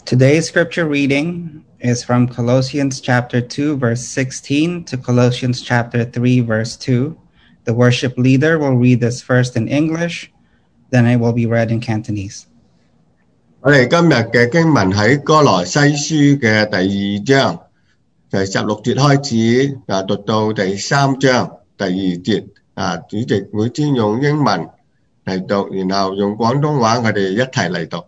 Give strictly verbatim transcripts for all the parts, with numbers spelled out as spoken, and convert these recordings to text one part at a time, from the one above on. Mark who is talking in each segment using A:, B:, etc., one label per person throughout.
A: Today's scripture reading is from Colossians chapter two, verse sixteen to Colossians chapter three, verse two. The worship leader will read this first in English, then it will be read in Cantonese.
B: 我哋今日嘅經文喺歌羅西書嘅第二章，就十六節開始啊，讀到第三章第二節啊。主席會先用英文嚟讀，然後用廣東話我哋一齊嚟讀。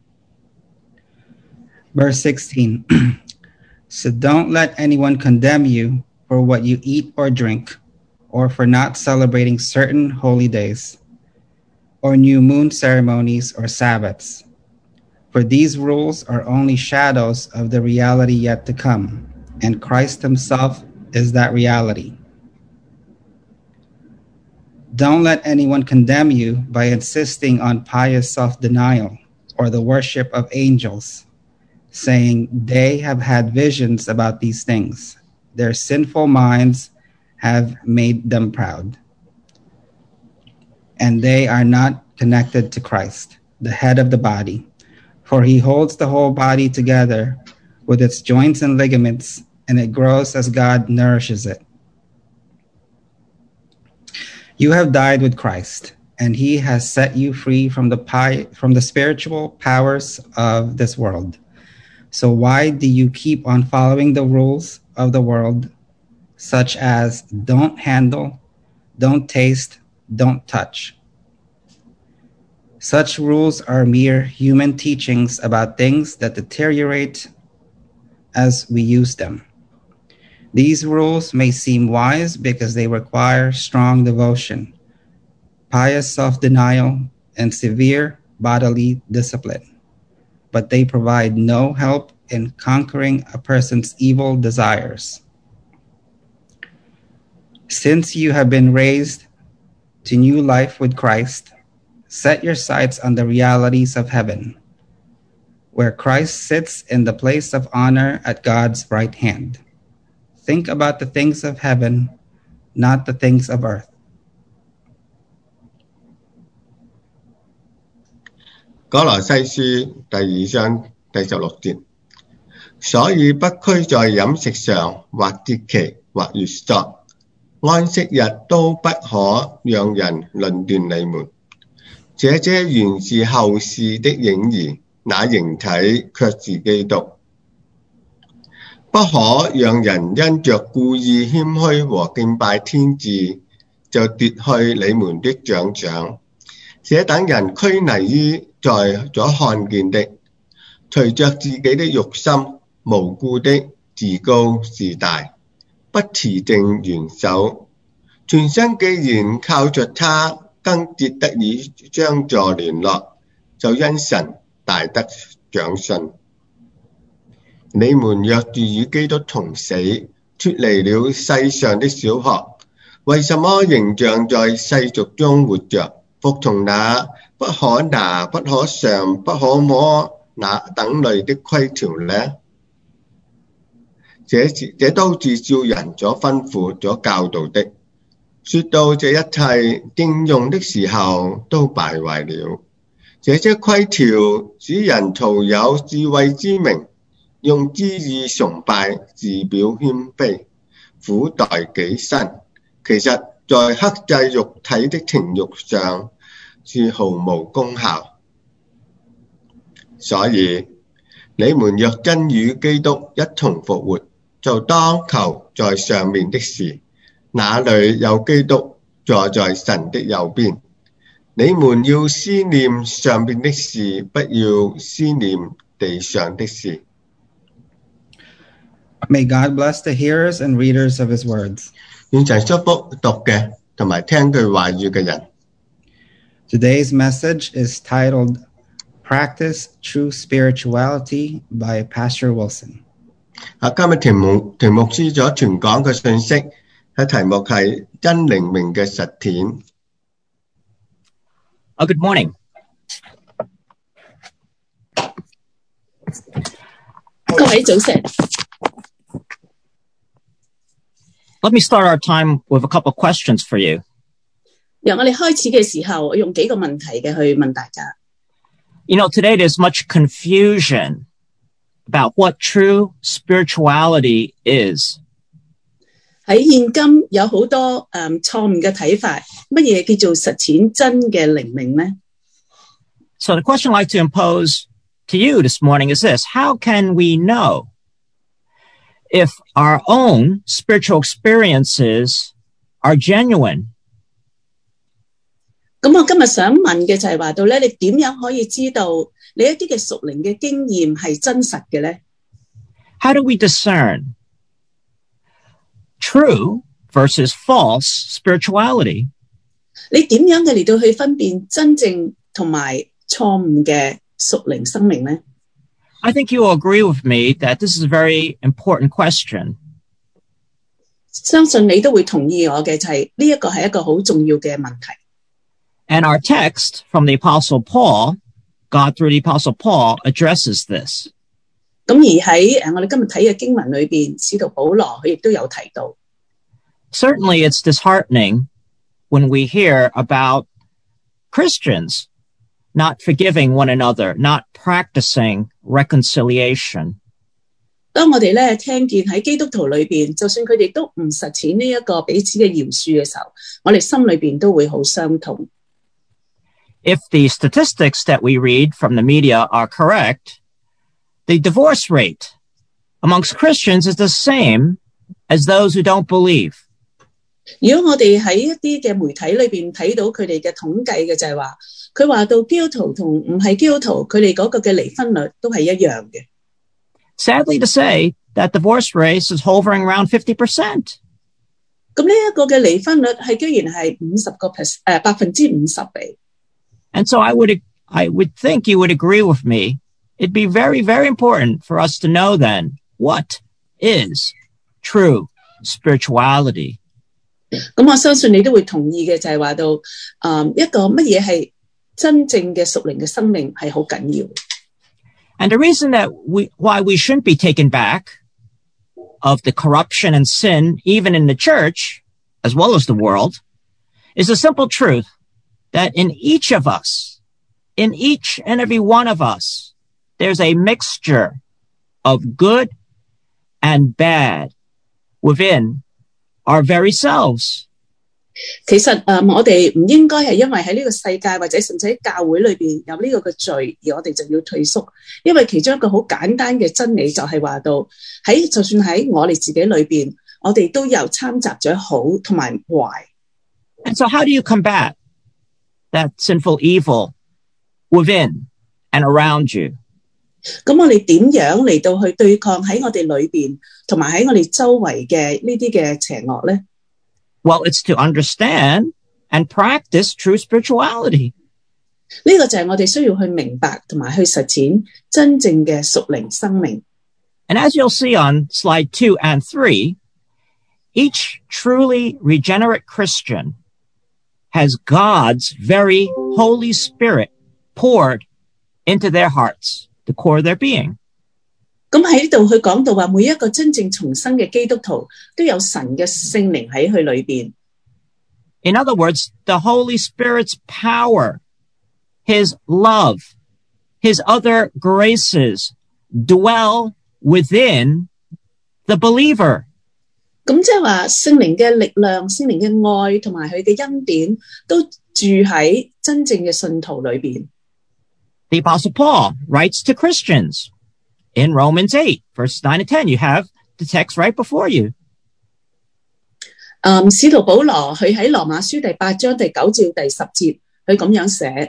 A: Verse sixteen. So don't let anyone condemn you for what you eat or drink, or for not celebrating certain holy days, or new moon ceremonies or Sabbaths. For these rules are only shadows of the reality yet to come, and Christ himself is that reality. Don't let anyone condemn you by insisting on pious self-denial or the worship of angels, saying they have had visions about these things. Their sinful minds have made them proud. And they are not connected to Christ, the head of the body. For he holds the whole body together with its joints and ligaments, and it grows as God nourishes it. You have died with Christ, and he has set you free from the pi- from the spiritual powers of this world. So why do you keep on following the rules of the world, such as don't handle, don't taste, don't touch? Such rules are mere human teachings about things that deteriorate as we use them. These rules may seem wise because they require strong devotion, pious self-denial, and severe bodily discipline, but they provide no help in conquering a person's evil desires. Since you have been raised to new life with Christ, set your sights on the realities of heaven, where Christ sits in the place of honor at God's right hand. Think about the things of heaven, not the things of earth.
B: 歌羅西書第二章第十六節，所以不拘在飲食上，或節期，或月朔，安息日都不可讓人論斷你們。這些原是後事的影兒，那形體卻是基督。不可讓人因着故意謙虛和敬拜天志，就奪去你們的獎賞。這等人拘泥於在所看見的，隨着自己的肉心，無故的自高自大，不持定元首。全身既然靠着他更節得以相助聯絡，就因神大得長信。你們若住與基督同死，脫離了世上的小學，為什麼仍像在世俗中活着，服從那不可拿、不可嘗、不可摸那等類的規條呢？這, 這都是照人所吩咐、所教導的。說到這一切應用的時候，都敗壞了。這些規條使人徒有智慧之名，用知意崇拜，自表謙卑，苦待己身。其實在克制肉體的情慾上是毫無功效。所以你們若真與基督一同復活，就當求在上面的事，那裏有基督坐在神的右邊。你們要思念上面的事，不要思念地上的事。
A: May God bless the hearers and readers of his words.
B: 願神祝福讀嘅同埋聽佢話語嘅人。
A: Today's message is titled Practice True Spirituality by Pastor Wilson.
B: 啊，今日題目題目書咗全講嘅信息，喺題目係真靈命嘅實踐。
C: Oh, good morning.
D: 各位早晨。
C: Let me start our time with a couple of questions for you.
D: 由我哋開始嘅時候，我用幾個問題嘅去問大家。
C: You know, today there's much confusion about what true spirituality is.
D: 喺現今有好多誒錯誤嘅睇法，乜嘢叫做實踐真嘅靈命呢？
C: So the question I'd like to impose to you this morning is this: how can we know if our own spiritual experiences are genuine?
D: 咁我今日想問嘅就係話到咧，你點樣可以知道你一啲嘅屬靈嘅經驗係真實嘅咧？
C: How do we discern true versus false spirituality?
D: 你點樣嘅嚟到去分辨真正同埋錯誤嘅屬靈生命咧？
C: I think you will agree with me that this is a very important question.
D: 相信你都會同意我嘅，就係呢一個係一個好重要嘅問題。
C: And our text from the Apostle Paul, God through the Apostle Paul, addresses this.
D: 咁而喺誒我哋今日睇嘅經文裏邊，使徒保羅佢亦都有提到。
C: Certainly it's disheartening when we hear about Christians not forgiving one another, not practicing reconciliation.
D: 當我哋咧聽見喺基督徒裏邊，就算佢哋都唔實踐呢一個彼此嘅饒恕嘅時候，我哋心裏邊都會好傷痛。
C: If the statistics that we read from the media are correct, the divorce rate amongst Christians is the same as those who don't believe.
D: 如果我哋喺一啲嘅媒體裏邊睇到佢哋嘅統計嘅就係話，佢話到基督徒同唔係基督徒，佢哋嗰個嘅離婚率都係一樣嘅。
C: Sadly to say, that divorce rate is hovering around fifty percent.
D: 咁呢一個嘅離婚率係居然係五十個 percent 誒百分之五十比。
C: And so I would, I would think you would agree with me. It'd be very, very important for us to know then what is true spirituality.
D: 咁我相信你都會同意嘅，就係話到，誒一個乜嘢係真正嘅屬靈嘅生命係好緊要。
C: And the reason that we, why we shouldn't be taken back of the corruption and sin, even in the church, as well as the world, is the simple truth that in each of us, in each and every one of us, there's a mixture of good and bad within our very selves.
D: 其實誒、嗯，我哋唔應該係因為喺呢個世界或者甚至喺教會裏邊有呢個嘅罪，而我哋就要退縮。因為其中一個好簡單嘅真理就係話到，喺就算喺我哋自己裏邊，我哋都有摻雜咗好同埋壞。
C: And so how do you combat that sinful evil within and around you?
D: 咁我哋點樣嚟到去對抗喺我哋裏邊同埋喺我哋周圍嘅呢啲嘅邪惡咧？
C: Well, it's to understand and practice true spirituality.
D: 呢個就係我哋需要去明白同埋去實踐真正嘅屬靈生命。
C: And as you'll see on slide two and three, each truly regenerate Christian has God's very Holy Spirit poured into their hearts, the core of their being.
D: 咁喺呢度佢講到話，每一個真正重生嘅基督徒都有神嘅聖靈喺佢裏邊。
C: In other words, the Holy Spirit's power, His love, His other graces dwell within the believer.
D: 咁即係話聖靈嘅力量、聖靈嘅愛同埋佢嘅恩典都住喺真正嘅信徒裏邊。
C: The Apostle Paul writes to Christians in Romans eight, verses nine and ten. You have the text right before you.
D: 嗯，使徒保羅佢喺羅馬書第八章第九至第十節，佢咁樣寫。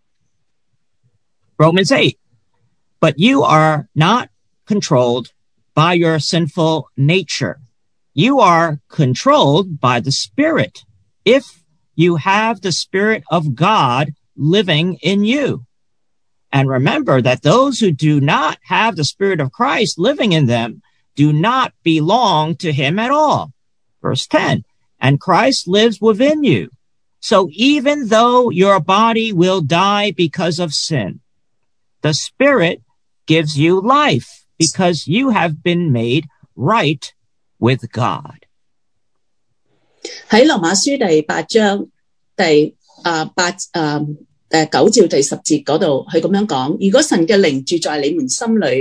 C: Romans eight, but you are not controlled by your sinful nature. You are controlled by the Spirit, if you have the Spirit of God living in you. And remember that those who do not have the Spirit of Christ living in them do not belong to Him at all. Verse ten, and Christ lives within you. So even though your body will die because of sin, the Spirit gives you life because you have been made right with God.
D: 喺羅馬書第八章第啊八啊誒九至第十節嗰度，佢咁樣講：如果神嘅靈住在你們心裏，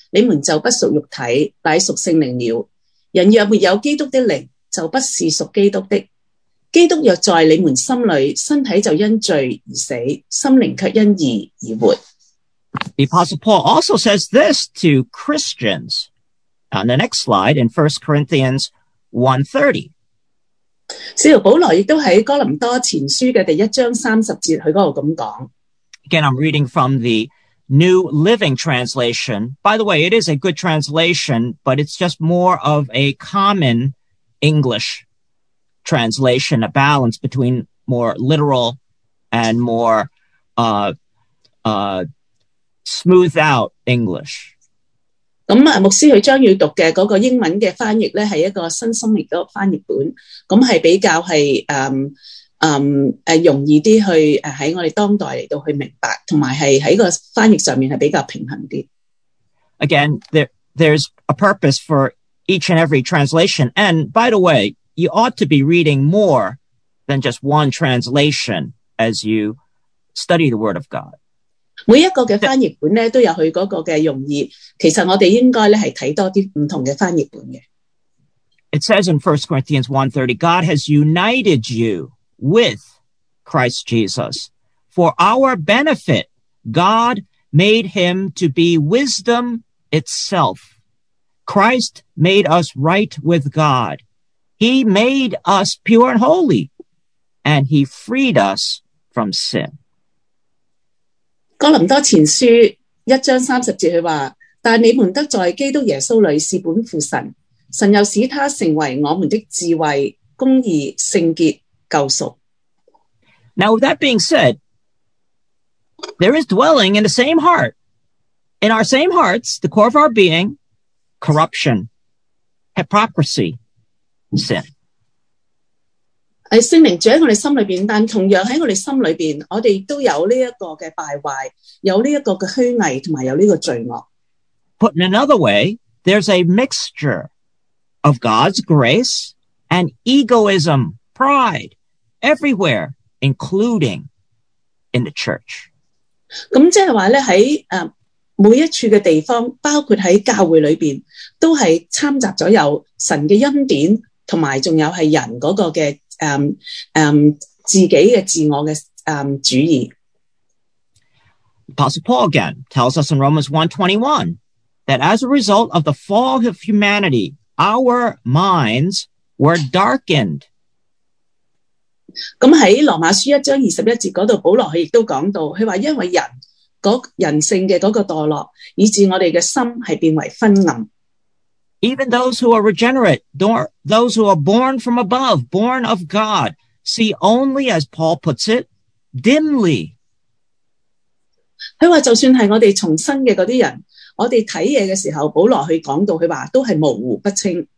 D: 你們就不屬肉體，乃屬聖靈了。人若沒有基督的靈，就不是屬基督的。基督若在你們心裏，身體就因罪而死，心靈卻因義而活。
C: The Apostle Paul also says this to Christians on the next slide in First Corinthians one thirty.
D: 使徒保羅亦都喺哥林多前書嘅第一章三十節，佢嗰度咁講。
C: Again, I'm reading from the New Living Translation. By the way, it is a good translation, but it's just more of a common English translation, a balance between more literal and more uh, uh, smooth out English.
D: 咁啊，牧師佢將要讀嘅嗰個英文嘅翻譯咧，係一個新心譯嗰個翻譯本，咁係比較係誒誒誒容易啲去誒喺我哋當代嚟到去明白，同埋係喺個翻譯上面係比較平衡啲。
C: Again, there there's a purpose for each and every translation, and by the way, you ought to be reading more than just one translation as you study the Word of God.
D: 每一個嘅翻譯本咧都有佢嗰個嘅用意，其實我哋應該咧係睇多啲唔同嘅翻譯本嘅。
C: It says in First Corinthians one thirty, God has united you with Christ Jesus. For our benefit, God made him to be wisdom itself. Christ made us right with God. He made us pure and holy, and he freed us from sin.
D: 哥林多前書一章三十節佢話，但你們得在基督耶穌裏是本乎神，神又使他成為我們的智慧、公義、聖潔、救贖。
C: Now, with that being said, there is dwelling in the same heart. In our same hearts, the core of our being, corruption, hypocrisy, sin.
D: 係聖靈住喺我哋心裏邊，但同樣喺我哋心裏邊，我哋都有呢一個嘅敗壞，有呢一個嘅虛偽，同埋有呢個罪惡。
C: Put in another way, there's a mixture of God's grace and egoism, pride, everywhere, including in the church.
D: 咁即係話咧，喺誒每一處嘅地方，包括喺教會裏邊，都係摻雜咗有神嘅恩典，同埋仲有係人嗰個嘅誒誒自己嘅自我嘅誒主義。
C: Apostle Paul again tells us in Romans one twenty-one that as a result of the fall of humanity, our minds were darkened.
D: 咁喺羅馬書一章二十一節嗰度，保羅佢亦都講到，佢話因為人嗰人性嘅嗰個墮落，以致我哋嘅心係變為昏暗。
C: Even those who are regenerate, those who are born from above, born of God, see only, as Paul puts it, dimly.
D: 佢話就算係我哋重生嘅嗰啲人，我哋睇嘢嘅時候，保羅去講到，佢話都係模糊不清。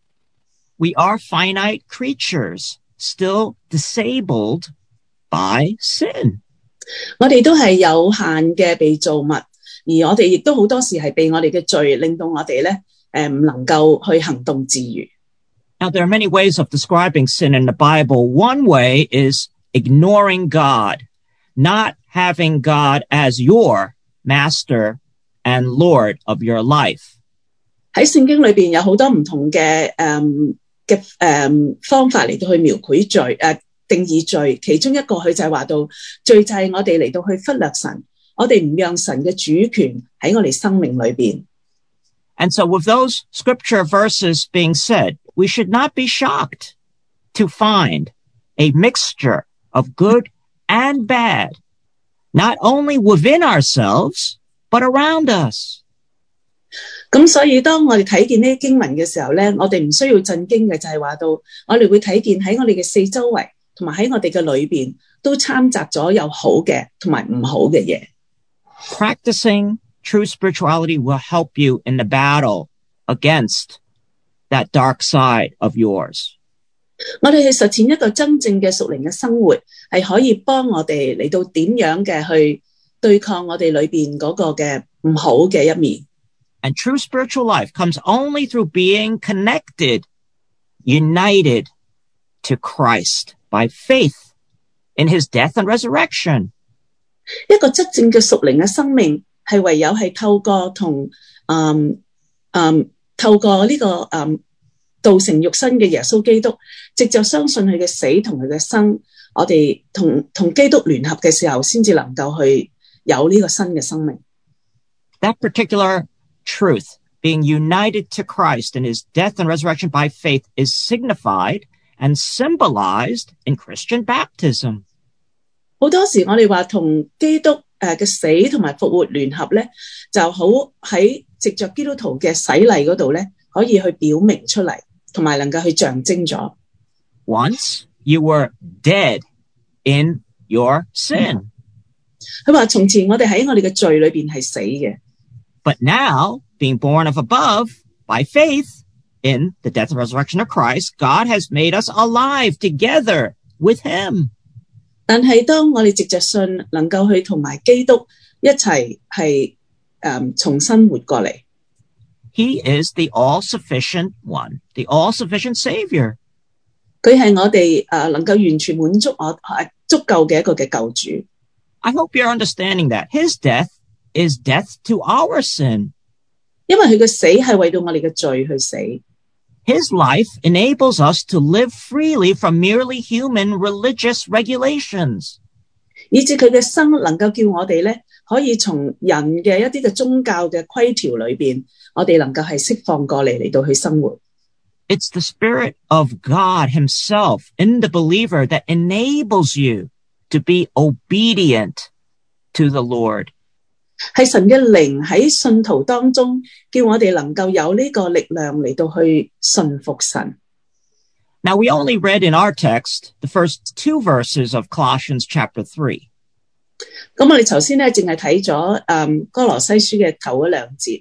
C: We are finite creatures, still disabled by sin.
D: 我哋都係有限嘅被造物，而我哋亦都好多時係被我哋嘅罪令到我哋咧，誒唔能夠去行動自如。
C: Now, there are many ways of describing sin in the Bible. One way is ignoring God, not having God as your master and Lord of your life.
D: 喺聖經裏邊有好多唔同嘅誒嘅誒方法嚟到去描繪罪誒、呃、定義罪，其中一個佢就係話到罪就係我哋嚟到去忽略神，我哋唔讓神嘅主權喺我哋生命裏邊。
C: And so with those scripture verses being said, we should not be shocked to find a mixture of good and bad, not only within ourselves, but around us.
D: 咁所以當我哋睇見呢啲經文嘅時候咧，我哋唔需要震驚嘅就係話到，我哋會睇見喺我哋嘅四周圍，同埋喺我哋嘅裏邊，都摻雜咗有好嘅同埋唔好嘅嘢。
C: Practicing true spirituality will help you in the battle against that dark side of yours.
D: 我哋去實踐一個真正嘅屬靈嘅生活，係可以幫我哋嚟到點樣嘅去對抗我哋裏邊嗰個嘅唔好嘅一面。
C: And true spiritual life comes only through being connected, united to Christ by faith in his death and resurrection.
D: 一個真正嘅屬靈嘅生命係唯有係透過同嗯嗯透過呢、這個嗯道成肉身嘅耶穌基督，藉着相信佢嘅死同佢嘅生，我哋同同基督聯合嘅時候，先至能夠去有呢個新嘅生命。
C: That particular truth, being united to Christ in his death and resurrection by faith, is signified and symbolized in Christian baptism.
D: 好多時我哋話同基督誒嘅死同埋復活聯合咧，就好喺藉着基督徒嘅洗禮嗰度咧，可以去表明出嚟，同埋能夠去象徵咗。
C: Once you were dead in your sin.
D: 佢話從前我哋喺我哋嘅罪裏邊係死嘅。
C: But now, being born of above by faith in the death and resurrection of Christ, God has made us alive together with him.
D: 但係當我哋藉着信能夠去同埋基督一齊係誒重新活過嚟。
C: He is the all-sufficient one, the all-sufficient Savior.
D: 佢係我哋誒能夠完全滿足我誒足夠嘅一個嘅救主。
C: I hope you're understanding that. His death is death to our sin.
D: 因為佢嘅死係為到我哋嘅罪去死。
C: His life enables us to live freely from merely human religious regulations.
D: 以致佢嘅生能夠叫我哋咧，可以從人嘅一啲嘅宗教嘅規條裏邊，我哋能夠係釋放過嚟嚟到去生活。
C: It's the Spirit of God himself in the believer that enables you to be obedient to the Lord.
D: 係神嘅靈喺信徒當中，叫我哋能夠有呢個力量嚟到去順服神。
C: Now, we only read in our text the first two verses of Colossians chapter three.
D: 咁我哋頭先咧，淨係睇咗誒哥羅西書嘅頭嗰兩節。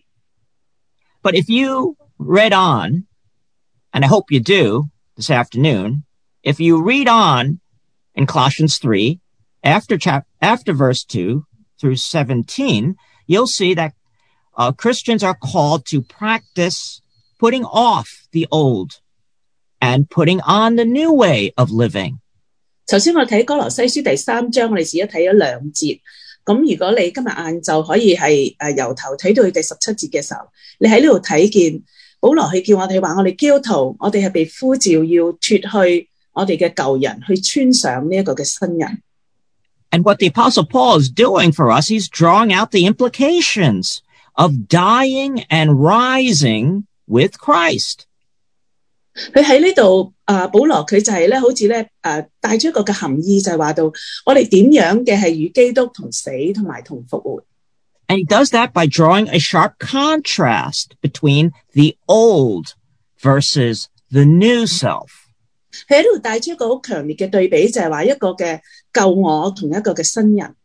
C: But if you read on, and I hope you do this afternoon, if you read on in Colossians three, after chap after verse two through seventeen, you'll see that uh, Christians are called to practice putting off the old and putting on the new way of living.
D: 頭先我睇哥羅西書第三章，我哋只一睇咗兩節。咁如果你今日晏晝可以係誒由頭睇到去第十七節嘅時候，你喺呢度睇見保羅去叫我哋話，我哋基督徒，我哋係被呼召要脫去我哋嘅舊人，去穿上呢一個嘅新人。
C: And what the Apostle Paul is doing for us, he's drawing out the implications of dying and rising with Christ.
D: 佢喺呢度啊，保羅佢就係咧，好似咧誒帶出一個嘅含義，就係話到我哋點樣嘅係與基督同死同埋同復活。
C: And he does that by drawing a sharp contrast between the old versus the new self.
D: 佢喺呢度帶出一個好強烈嘅對比，就係話一個嘅舊我同一個嘅新人。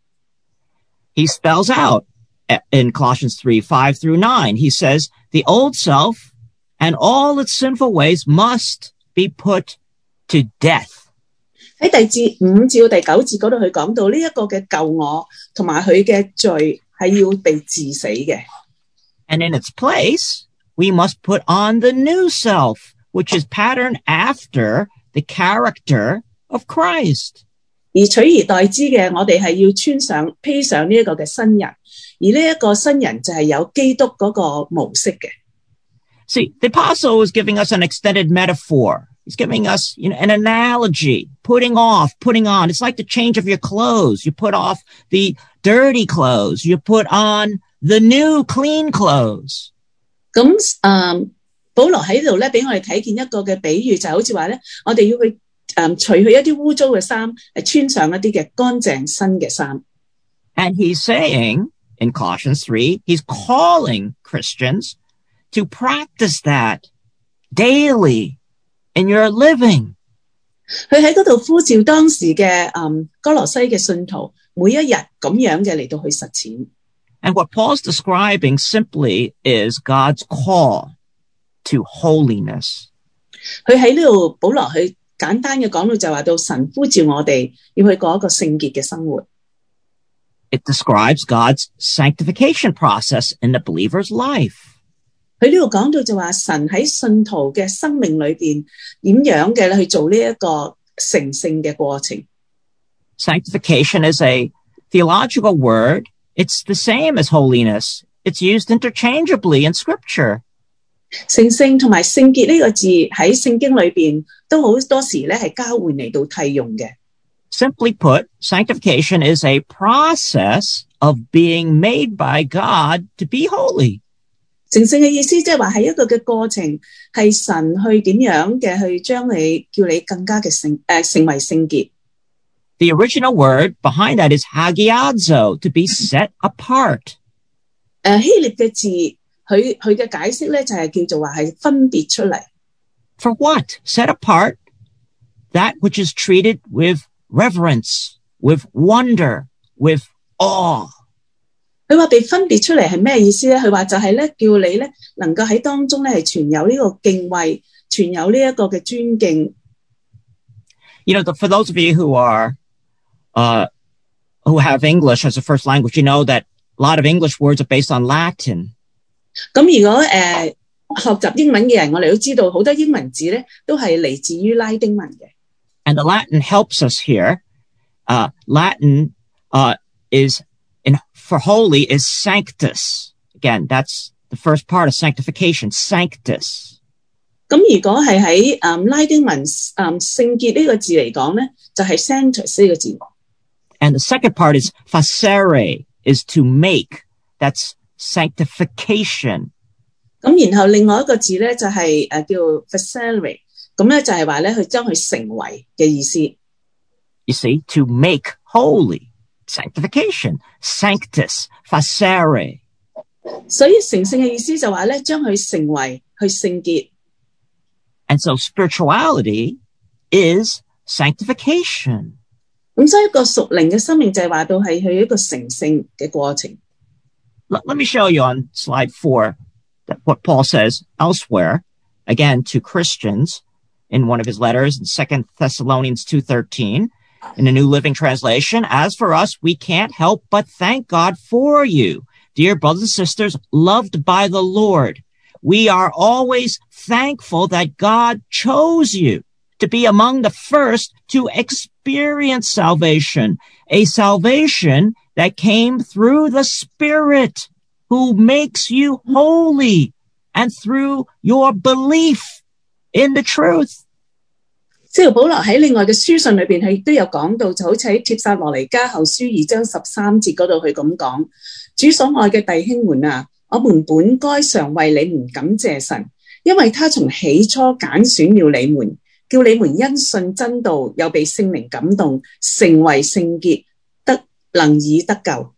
C: He spells out in Colossians three, five through nine, he says, the old self and all its sinful ways must be put to death.
D: 喺第至五至到第九節嗰度，佢講到呢一個嘅舊我同埋佢嘅罪係要被治死嘅。
C: And in its place, we must put on the new self, which is patterned after the character of Christ.
D: 而取而代之嘅，我哋係要穿上披上呢一個嘅新人，而呢一個新人就係有基督嗰個模式嘅。
C: See, the apostle is giving us an extended metaphor. He's giving us, you know, an analogy, putting off, putting on. It's like the change of your clothes. You put off the dirty clothes. You put on the new clean clothes.
D: 咁誒，保羅喺度咧，俾我哋睇見一個嘅比喻，就好似話咧，我哋要去誒除去一啲污糟嘅衫，係穿上一啲嘅乾淨新嘅衫。
C: And he's saying in Colossians three, he's calling Christians to practice that daily in your living.
D: 佢喺嗰度呼召當時嘅誒哥羅西嘅信徒，每一日咁樣嘅嚟到去實踐。
C: And what Paul's describing simply is God's call to holiness.
D: 佢喺呢度保羅去簡單嘅講到就話到神呼召我哋要去過一個聖潔嘅生活。
C: It describes God's sanctification process in the believer's life.
D: 佢呢度講到就話神喺信徒嘅生命裏邊點樣嘅去做呢一個成聖嘅過程。
C: Sanctification is a theological word It's the same as holiness. It's used interchangeably in Scripture.
D: 成聖同埋聖潔呢個字喺聖經裏邊都好多時咧係交換嚟到替用嘅。
C: Simply put, sanctification is a process of being made by God to be holy.
D: 成聖嘅意思即係話係一個嘅過程，係神去點樣嘅去將你叫你更加嘅聖誒成為聖潔。
C: The original word behind that is hagiadzo, to be set apart.
D: 誒希臘嘅字，佢佢嘅解釋咧就係叫做話係分別出嚟。
C: For what? Set apart that which is treated with reverence, with wonder, with awe.
D: 佢話被分別出嚟係咩意思咧？佢話就係咧叫你咧能夠喺當中咧係存有呢個敬畏，存有呢一個嘅尊敬。
C: You know, the, for those of you who are uh, who have English as a first language, you know that a lot of English words are based on Latin.
D: 咁如果誒、呃、學習英文嘅人，我哋都知道好多英文字咧都係嚟自於拉丁文嘅。
C: And the Latin helps us here. Uh, Latin uh, is in for holy is sanctus. Again, that's the first part of sanctification, sanctus.
D: 咁如果係喺誒拉丁文誒聖潔呢個字嚟講咧，就係 sanctus 呢個字。
C: And the second part is facere, is to make. That's sanctification.
D: 咁然後另外一個字咧就係誒叫 facere， 咁咧就係話咧佢將佢成為嘅意思。
C: You see, to make holy, sanctification, sanctus, facere.
D: 所以成聖嘅意思就話咧將佢成為去聖潔。
C: And so spirituality is sanctification.
D: 咁所以一個屬靈嘅生命就係話到係佢一個成聖嘅過程。
C: Let, let me show you on slide four that what Paul says elsewhere, again to Christians in one of his letters in Second Thessalonians two thirteen in the New Living Translation. As for us, we can't help but thank God for you, dear brothers and sisters, loved by the Lord. We are always thankful that God chose you to be among the first to experience salvation, a salvation that came through the Spirit who makes you holy and through your belief in the truth.
D: 使徒保羅喺另外嘅書信裏邊，佢都有講到，就好似喺帖撒羅尼迦後書二章十三節嗰度，佢咁講：主所愛嘅弟兄們啊，我們本該常為你們感謝神，因為他從起初揀選了你們，叫你們因信真道，又被聖靈感動，成為聖潔，得能以得救。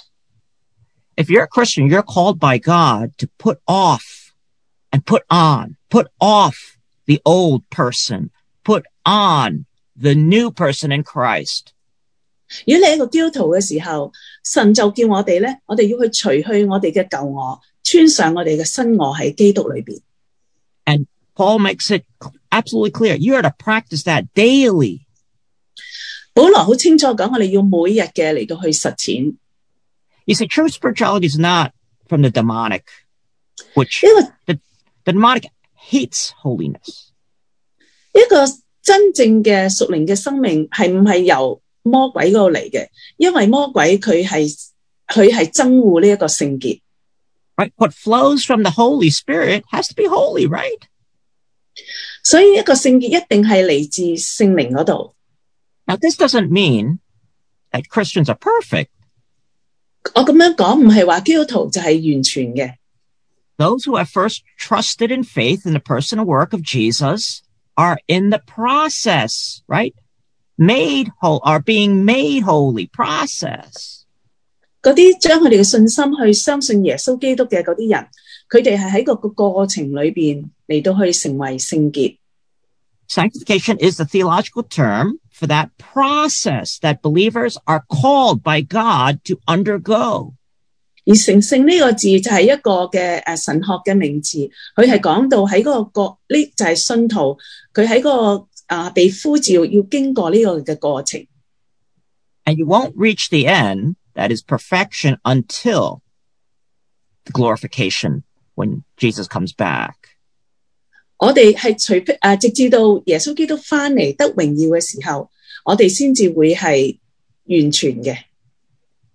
C: If you're a Christian, you're called by God to put off and put on, put off the old person, put on the new person in Christ.
D: 如果你係一個基督徒嘅時候，神就叫我哋咧，我哋要去除去我哋嘅舊我，穿上我哋嘅新我喺基督裏邊。
C: And Paul makes it absolutely clear, you are to practice that daily.
D: 保羅好清楚講，我哋要每日嘅嚟到去實踐。
C: You see, true spirituality is not from the demonic, which the, the demonic hates holiness.
D: 一個真正嘅屬靈嘅生命係唔係由魔鬼嗰度嚟嘅？因為魔鬼佢係佢係憎惡呢一個聖潔。
C: Right? What flows from the Holy Spirit has to be holy, right?
D: 所以一個聖潔一定係嚟自聖靈嗰度。
C: Now, this doesn't mean that Christians are perfect.
D: 我咁樣講唔係話基督徒就係完全嘅。
C: Those who have first trusted in faith in the personal work of Jesus are in the process, right? Made whole, are being made holy process.
D: 嗰啲將佢哋嘅信心去相信耶穌基督嘅嗰啲人，佢哋係喺個個過程裏邊嚟到去成為聖潔。
C: Sanctification is the theological term for that process that believers are called by God to undergo.
D: 而成聖呢個字就係一個嘅誒神學嘅名詞，佢係講到喺嗰個過呢就係信徒佢喺嗰個啊被呼召要經過呢個嘅過程。
C: And you won't reach the end, that is perfection, until the glorification when Jesus comes back.
D: 我哋係除誒、啊、直至到耶穌基督翻嚟得榮耀嘅時候，我哋先至會係完全嘅。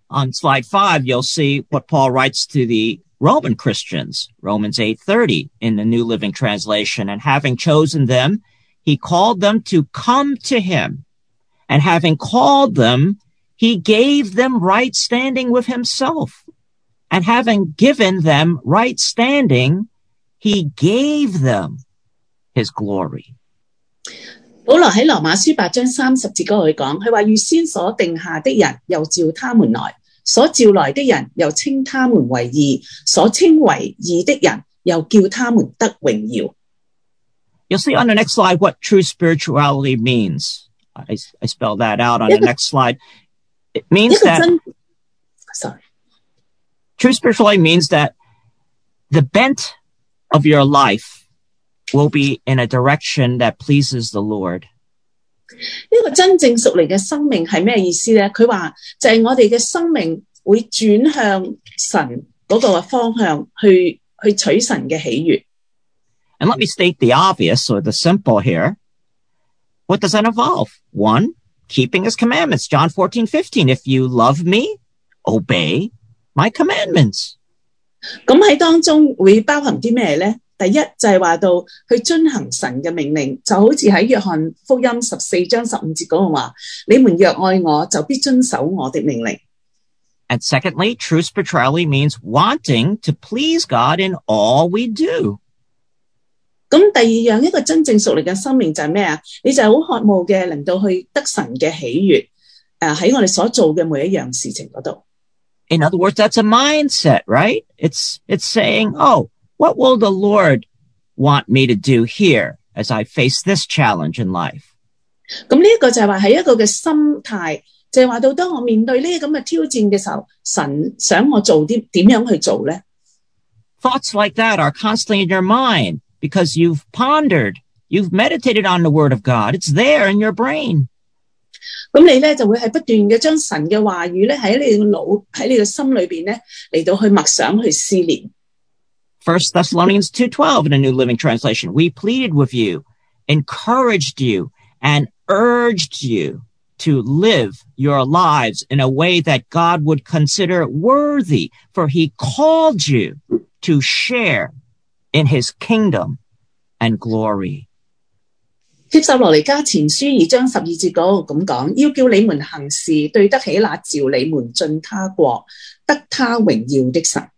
C: On slide five, you'll see what Paul writes to the Roman Christians, Romans eight thirty in the New Living Translation. And having chosen them, he called them to come to him. And having called them, he gave them right standing with himself. And having given them right standing, he gave them his glory.
D: 保羅喺羅馬書八章三十節嗰度講，佢話預先所定下的人，又召他們來；所召來的人，又稱他們為義；所稱為義的人，又叫他們得榮耀。
C: You'll see on the next slide what true spirituality means. I, I spell that out on the next slide. It means that
D: sorry.
C: True spirituality means that the bent of your life will be in a direction that pleases the Lord.
D: 呢個真正屬靈嘅生命係咩意思咧？佢話就係我哋嘅生命會轉向神嗰個方向去去取神嘅喜悅。
C: And let me state the obvious or the simple here. What does that involve? One, keeping his commandments. John fourteen fifteen. If you love me, obey my commandments.
D: 咁喺當中會包含啲咩咧？第一就係話到去遵行神嘅命令，就好似喺約翰福音十四章十五節嗰度話：你們若愛我，就必遵守我的命令。
C: And secondly, true spirituality means wanting to please God in all we do.
D: 咁第二樣一個真正屬靈嘅生命就係咩啊？你就係好渴慕嘅，能到去得神嘅喜悅，誒喺我哋所做嘅每一樣事情嗰度。
C: In other words, that's a mindset, right? It's it's saying, oh, what will the Lord want me to do here as I face this challenge in life?
D: 咁呢一個就係話係一個嘅心態，就係話到當我面對呢啲咁嘅挑戰嘅時候，神想我做啲點樣去做咧？
C: Thoughts like that are constantly in your mind because you've pondered, you've meditated on the Word of God. It's there in your brain.
D: 咁你咧就會係不斷嘅將神嘅話語咧喺你個腦喺你個心裏邊咧嚟到去默想去思念。
C: First Thessalonians two twelve in the New Living Translation. We pleaded with you, encouraged you, and urged you to live your lives in a way that God would consider worthy, for he called you to share in his kingdom and glory.
D: 帖撒羅尼迦前書二章十二節嗰度咁講，要叫你們行事對得起那召你們進他國得他榮耀的神。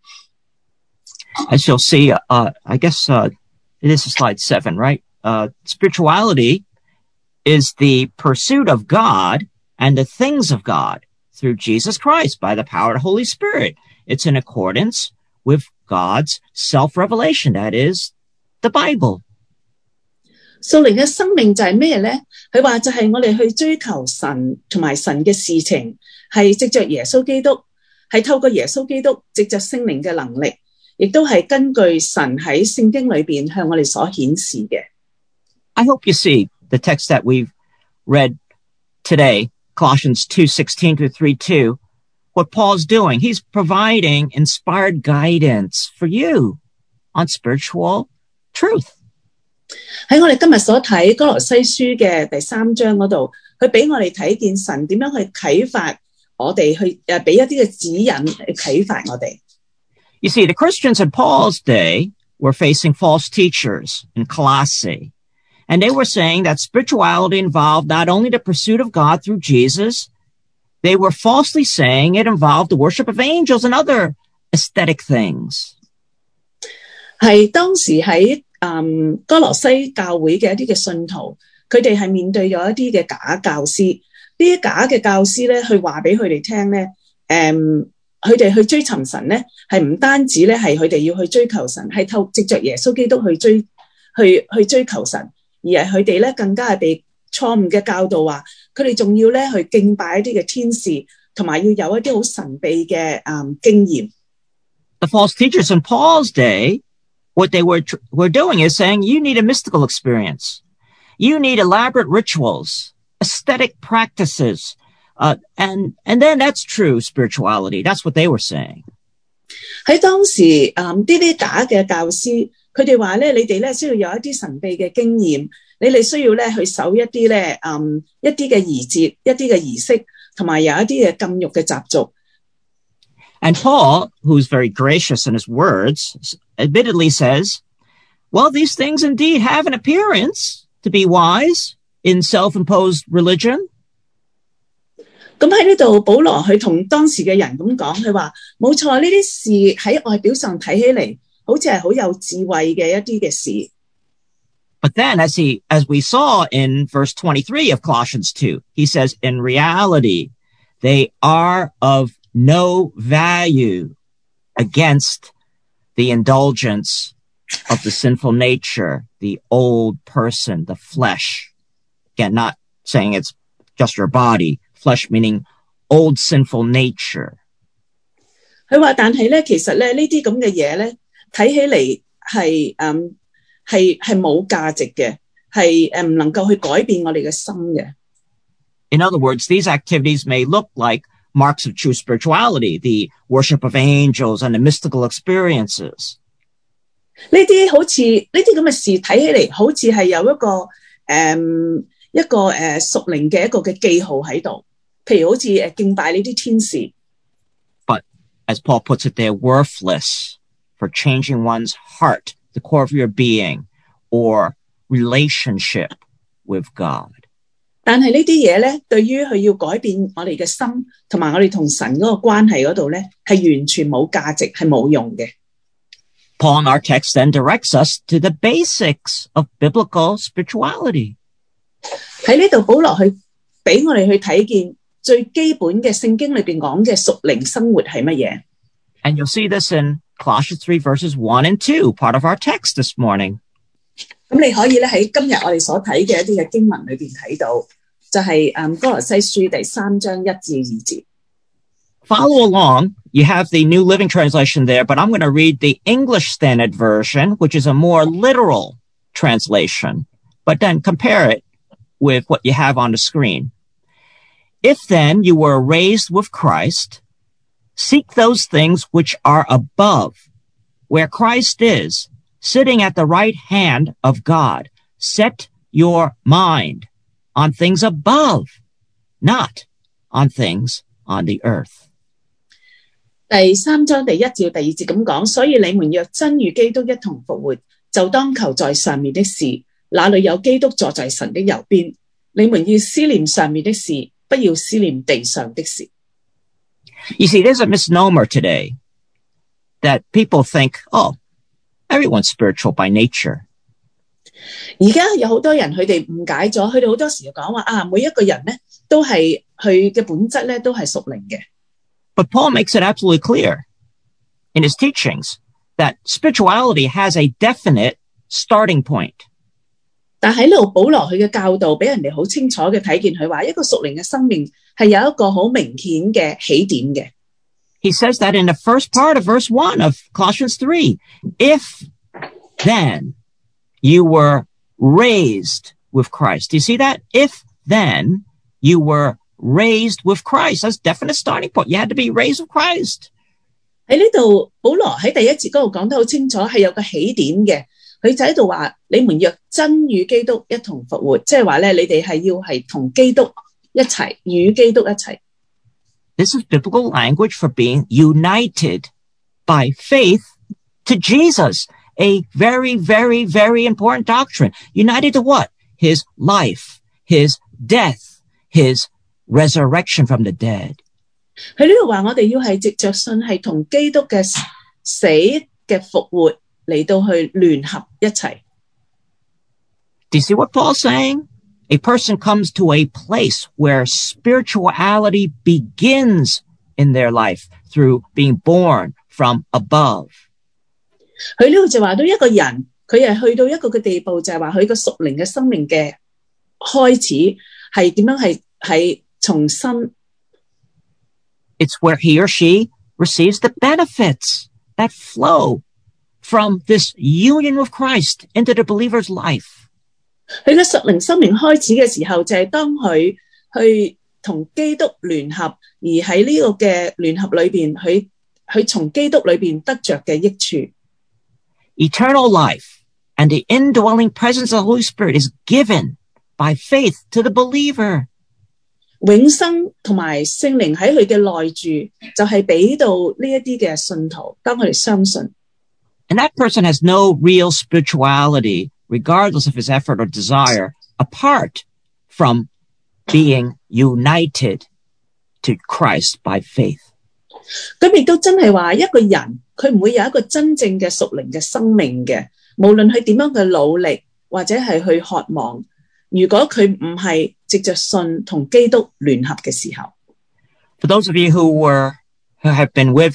C: As you'll see, uh, I guess uh, this is slide seven, right? Uh, spirituality is the pursuit of God and the things of God through Jesus Christ by the power of the Holy Spirit. It's in accordance with God's self-revelation, that is, the Bible.
D: 屬靈嘅生命就係咩咧？佢話就係我哋去追求神同埋神嘅事情，係藉着耶穌基督，係透過耶穌基督藉着聖靈嘅能力，亦都係根據神喺聖經裏邊向我哋所顯示嘅。
C: I hope you see the text that we've read today, Colossians two sixteen to three two, what Paul's doing. He's providing inspired guidance for you on spiritual truth.
D: 喺我哋今日所睇歌羅西書嘅第三章嗰度，佢俾我哋睇見神點樣去啟發我哋，去誒俾一啲嘅指引去啟發我哋。
C: You see, the Christians in Paul's day were facing false teachers in Colossae, and they were saying that spirituality involved not only the pursuit of God through Jesus, they were falsely saying it involved the worship of angels and other aesthetic things.
D: 係當時喺嗯歌羅西教會嘅一啲嘅信徒，佢哋係面對咗一啲嘅假教師，呢啲假嘅教師咧，去話俾佢哋聽咧，誒，佢哋去追尋神咧，係唔單止咧係佢哋要去追求神，係透藉着耶穌基督去追去去追求神，而係佢哋咧更加係被錯誤嘅教導話，佢哋仲要咧去敬拜一啲嘅天使，同埋要有一啲好神秘嘅嗯經驗。
C: The false teachers in Paul's day, what they were were doing is saying, you need a mystical experience. You need elaborate rituals, aesthetic practices, uh, and and then that's true spirituality. That's what they were saying.
D: 喺當時，嗯，呢啲假嘅教師，佢哋話咧，你哋咧需要有一啲神秘嘅經驗，你哋需要咧去守一啲咧，嗯，一啲嘅儀節、一啲嘅儀式，同埋有一啲嘅禁欲嘅習俗。
C: And Paul, who's very gracious in his words, admittedly says, well, these things indeed have an appearance to be wise in self-imposed religion.
D: 咁喺呢度，保羅佢同當時嘅人咁講，佢話冇錯，呢啲事喺外表上睇起嚟，好似係好有智慧嘅一啲嘅事。
C: But then, as he, as we saw in verse twenty-three of Colossians two, he says, in reality, they are of no value against the indulgence of the sinful nature, the old person, the flesh. Again, not saying it's just your body, flesh meaning old sinful nature.
D: 佢話，但係咧，其實咧呢啲咁嘅嘢咧，睇起嚟係嗯係係冇價值嘅，係誒唔能夠去改變我哋嘅心嘅。
C: In other words, these activities may look like marks of true spirituality, the worship of angels and the mystical experiences.
D: 呢啲好似呢啲咁嘅事睇起嚟，好似係有一個誒、嗯、一個誒屬靈嘅一個嘅記號喺度，譬如好似誒敬拜呢啲天使。
C: But as Paul puts it, they're worthless for changing one's heart, the core of your being, or relationship with God.
D: 但係呢啲嘢咧，對於佢要改變我哋嘅心，同埋我哋同神嗰個關係嗰度咧，係完全冇價值，係冇用嘅。
C: Paul in our text then directs us to the basics of biblical spirituality.
D: 喺呢度，保羅去俾我哋去睇見最基本嘅聖經裏邊講嘅屬靈生活係乜嘢。
C: And you'll see this in Colossians three verses one and two, part of our text this morning.
D: 咁你可以咧喺今日我哋所睇嘅一啲嘅經文裏邊睇到，就係誒哥羅西書第三章一至二節。
C: Follow along. You have the New Living Translation there, but I'm going to read the English Standard Version, which is a more literal translation, but then compare it with what you have on the screen. If then you were raised with Christ, seek those things which are above, where Christ is, sitting at the right hand of God. Set your mind on things above, not on things on the earth.
D: 第三章第一至第二節咁講，所以你們若真與基督一同復活，就當求在上面的事，那裏有基督坐在神的右邊。你們要思念上面的事，不要思念地上的事。
C: You see, there's a misnomer today that people think, oh, everyone's spiritual by nature.
D: 而家有好多人佢哋誤解咗，佢哋好多時就講話啊，每一個人咧都係佢嘅本質咧都係屬靈嘅。
C: But Paul makes it absolutely clear in his teachings that spirituality has a definite starting point.
D: 但喺呢度保羅佢嘅教導俾人哋好清楚嘅睇見，佢話一個屬靈嘅生命係有一個好明顯嘅起點嘅。
C: He says that in the first part of verse one of Colossians three. If then you were raised with Christ. Do you see that? If then you were raised with Christ. That's a definite starting point. You had to be raised with Christ.
D: 喺呢度，保羅喺第一節嗰度講得好清楚，係有個起點嘅。佢就喺度話：你們若真與基督一同復活，即係話咧，你哋係要係同基督一齊，與基督一齊。
C: This is biblical language for being united by faith to Jesus. A very, very, very important doctrine. United to what? His life, his death, his resurrection from the dead.
D: 佢呢度話我哋要係藉着信係同基督嘅死嘅復活嚟到去聯合一齊。
C: Do you see what Paul's saying? A person comes to a place where spirituality begins in their life through being born from above.
D: 佢呢度就話到一個人，佢係去到一個嘅地步，就係話佢個屬靈嘅生命嘅開始係點樣係係重新。
C: It's where he or she receives the benefits that flow from this union with Christ into the believer's life.
D: 佢嘅屬靈生命開始嘅時候，就係當佢去同基督聯合，而喺呢個嘅聯合裏邊，佢佢從基督裏邊得着嘅益處。
C: Eternal life and the indwelling presence of the Holy Spirit is given by faith to the believer.
D: 永生同埋聖靈喺佢嘅內住，就係俾到呢一啲嘅信徒，當佢哋相信。
C: And that person has no real spirituality, regardless of his effort or desire, apart from being united to Christ by faith.
D: 咁亦都真係話一個人佢唔會有一個真正嘅屬靈嘅生命嘅，無論佢點樣嘅努力或者係去渴望，如果佢唔係藉着信同基督聯合嘅時候。
C: For those of you who were who have been with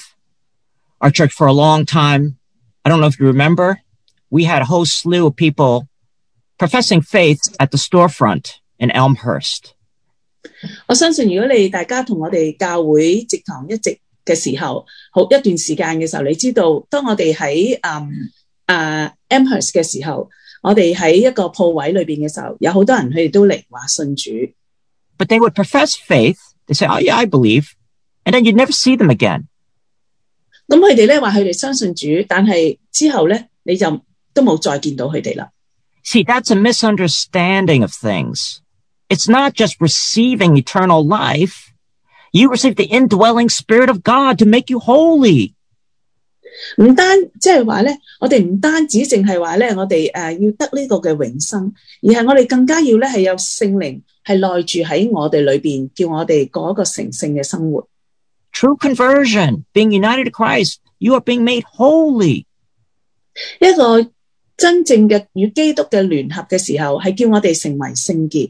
C: our church for a long time, I don't know if you remember, we had a whole slew of people professing faith at the storefront in Elmhurst.
D: 我相信如果你大家同我哋教會植堂一直嘅時候，好一段時間嘅時候，你知道當我哋喺嗯啊 Elmhurst 嘅時候，我哋喺一個鋪位裏邊嘅時候，有好多人佢哋都嚟話信主。
C: But they would profess faith. They say, "Oh yeah, I believe," and then you'd never see them again.
D: 咁佢哋咧話佢哋相信主，但係之後咧你就都冇再見到佢哋啦。
C: See, that's a misunderstanding of things. It's not just receiving eternal life. You receive the indwelling Spirit of God to make you holy.
D: 唔單即係話咧，我哋唔單止淨係話咧，我哋誒要得呢個嘅永生，而係我哋更加要咧係有聖靈係內住喺我哋裏邊，叫我哋過一個成聖嘅生活。
C: True conversion, being united to Christ, you are being made holy.
D: 一個真正嘅與基督嘅聯合嘅時候，係叫我哋成為聖潔。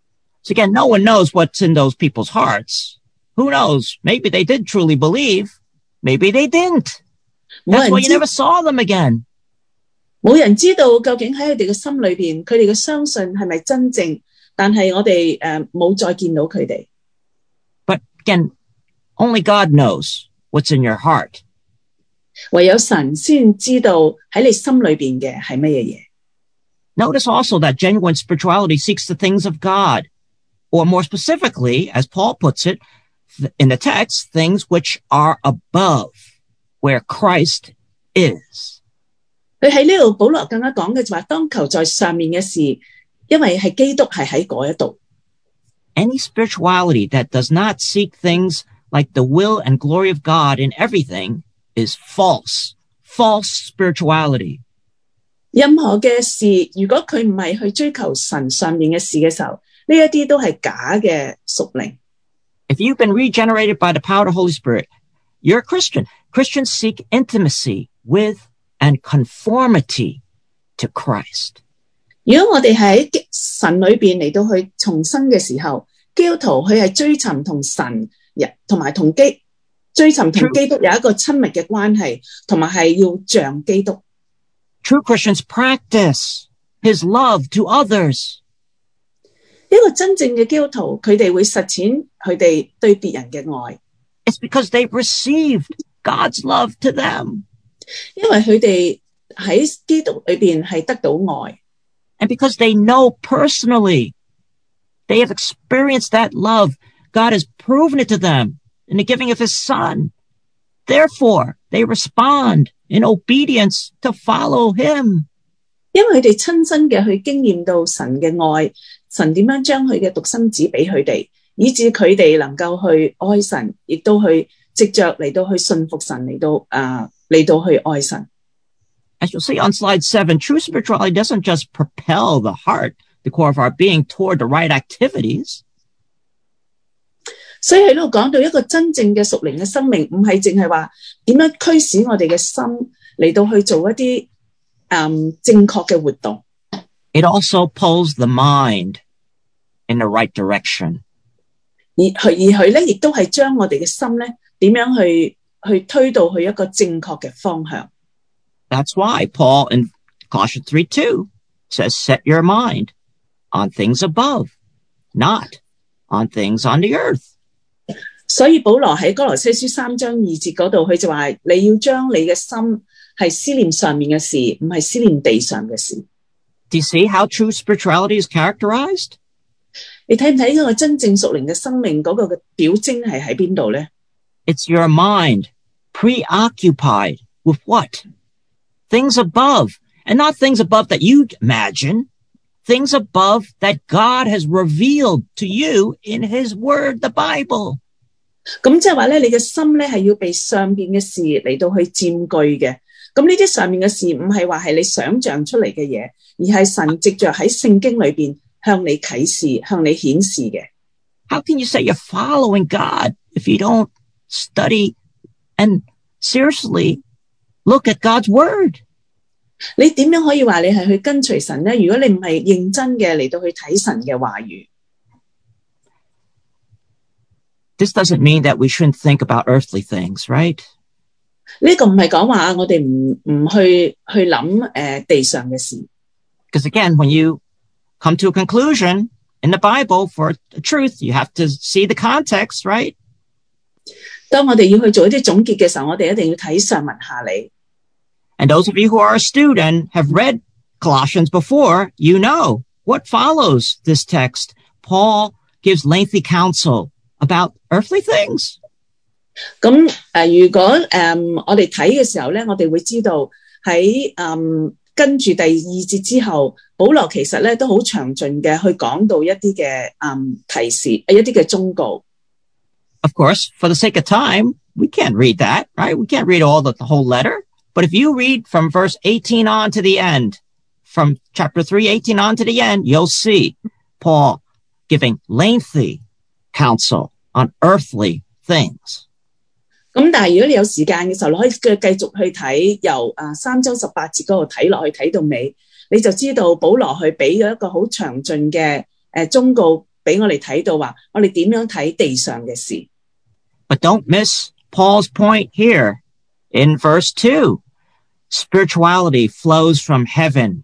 C: So again, no one knows what's in those people's hearts. Who knows? Maybe they did truly believe. Maybe they didn't. That's why you never saw them again.
D: 冇人知道究竟喺佢哋嘅心裏邊，佢哋嘅相信係咪真正？但係我哋誒冇再見到佢哋。
C: But again, only God knows what's in your heart.
D: 唯有神先知道喺你心裏邊嘅係乜嘢嘢。
C: Notice also that genuine spirituality seeks the things of God, or more specifically, as Paul puts it in the text, things which are above, where Christ is.
D: 佢喺呢度保羅更加講嘅就話，當求在上面嘅事，因為係基督係喺嗰一度。
C: Any spirituality that does not seek things like the will and glory of God in everything is false, false spirituality.
D: 任何嘅事，如果佢唔係去追求神上面嘅事嘅時候，呢一啲都係假嘅屬靈。
C: If you've been regenerated by the power of the Holy Spirit, you're a Christian. Christians seek intimacy with and conformity to Christ.
D: 如果我哋喺神裏邊嚟到去重生嘅時候，基督徒佢係追尋同神同埋同基追尋同基督有一個親密嘅關係，同埋係要像基督。
C: True Christians practice his love to others.
D: 一個真正嘅基督徒，佢哋會實踐佢哋對別人嘅愛。
C: It's because they've received God's love to them.
D: 因為佢哋喺基督裏邊係得到愛。
C: And because they know personally, they have experienced that love. God has proven it to them in the giving of his son. Therefore, they respond in obedience to follow him.
D: 因為佢哋親身嘅去經驗到神嘅愛，神點樣將佢嘅獨生子俾佢哋，以致佢哋能夠去愛神，亦都去藉着嚟到去信服神，嚟到啊嚟到去愛神。
C: As you'll see on slide seven, true spirituality doesn't just propel the heart, the core of our being, toward the right activities.
D: 所以喺度講到一個真正嘅屬靈嘅生命，唔係淨係話點樣驅使我哋嘅心嚟到去做一啲嗯正確嘅活動。
C: It also pulls the mind in the right direction.
D: 而佢而佢咧，亦都係將我哋嘅心咧，點樣去去推到去一個正確嘅方向。
C: That's why Paul in Colossians three two says, set your mind on things above, not on things on the earth.
D: 所以保羅喺哥羅西書三章二節嗰度，佢就話你要將你嘅心係思念上面嘅事，唔係思念地上嘅事。
C: Do you see how true spirituality is characterized?
D: 你睇唔睇嗰個真正屬靈嘅生命嗰個嘅表徵係喺邊度咧？
C: It's your mind preoccupied with what? Things above, and not things above that you imagine. things above that God has revealed to you in his word, the Bible.
D: 咁即係話咧，你嘅心咧係要被上邊嘅事嚟到去佔據嘅。咁呢啲上面嘅事唔係話係你想象出嚟嘅嘢，而係神藉着喺聖經裏邊向你啟示、向你顯示嘅。
C: How can you say you're following God if you don't study and seriously look at God's word?
D: 你點樣可以話你係去跟隨神呢？如果你唔係認真嘅嚟到去睇神嘅話語。
C: This doesn't mean that we shouldn't think about earthly things, right?
D: 呢個唔係講話我哋唔唔去去諗誒地上嘅事。
C: Because again, when you come to a conclusion in the Bible for a truth, you have to see the context, right?
D: 當我哋要去做一啲總結嘅時候，我哋一定要睇上文下理。
C: And those of you who are a student have read Colossians before, you know what follows this text. Paul gives lengthy counsel about earthly things.
D: 咁誒、呃，如果誒、嗯、我哋睇嘅時候咧，我哋會知道喺誒、嗯、跟住第二節之後，保羅其實咧都好詳盡嘅去講到一啲嘅誒提示，一啲嘅忠告。
C: Of course, for the sake of time, we can't read that, right? We can't read all the, the whole letter. But if you read from verse eighteen on to the end, from chapter three, eighteen on to the end, you'll see Paul giving lengthy counsel on earthly things.
D: 咁但係如果你有時間嘅時候，你可以繼續去睇由啊三章十八節嗰度睇落去睇到尾，你就知道保羅去俾咗一個好詳盡嘅誒忠告俾我哋睇到話，我哋點樣睇地上嘅事。
C: But don't miss Paul's point here in verse two. Spirituality flows from heaven,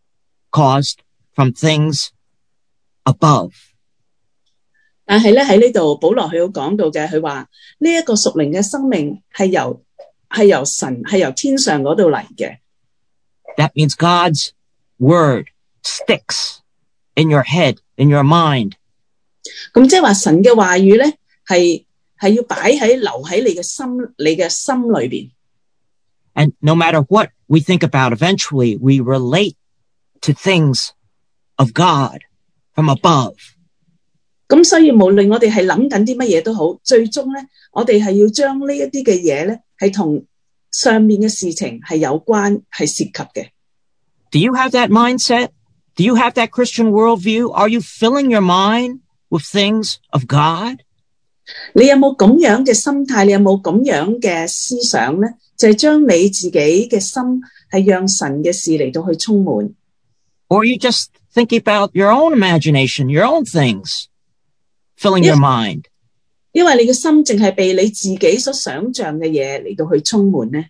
C: caused from things above.
D: 但係咧喺呢度，保羅佢有講到嘅，佢話呢一個屬靈嘅生命係由係由神係由天上嗰度嚟嘅。
C: That means God's word sticks in your head, in your mind.
D: 咁即係話神嘅話語咧，係係要擺喺留喺你嘅心，你嘅心裏邊。
C: And no matter what we think about, eventually we relate to things of God from above.
D: 咁所以無論我哋係諗緊啲乜嘢都好，最終咧，我哋係要將呢一啲嘅嘢咧，係同上面嘅事情係有關，係涉及嘅。
C: Do you have that mindset? Do you have that Christian worldview? Are you filling your mind with things of God?
D: 你有冇咁樣嘅心態？你有冇咁樣嘅思想咧？就係將你自己嘅心係讓神嘅事嚟到去充滿。
C: Or are you just thinking about your own imagination, your own things, filling your mind?
D: 因為你嘅心淨係被你自己所想象嘅嘢嚟到去充滿咧。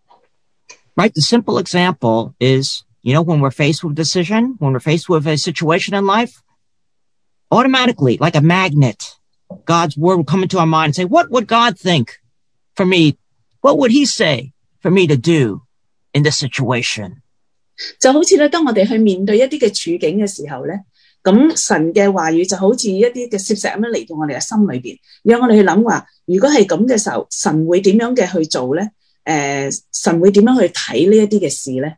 C: Right? The simple example is, you know, when we're faced with a decision, when we're faced with a situation in life, automatically, like a magnet, God's word will come into our mind and say, what would God think for me? What would he say for me to do in this situation?
D: 就好似咧，當我哋去面對一啲嘅處境嘅時候咧，咁神嘅話語就好似一啲嘅攝石咁樣嚟到我哋嘅心裏邊，讓我哋去諗話，如果係咁嘅時候，神會點樣嘅去做咧？誒、呃，神會點樣去睇呢一啲嘅事咧？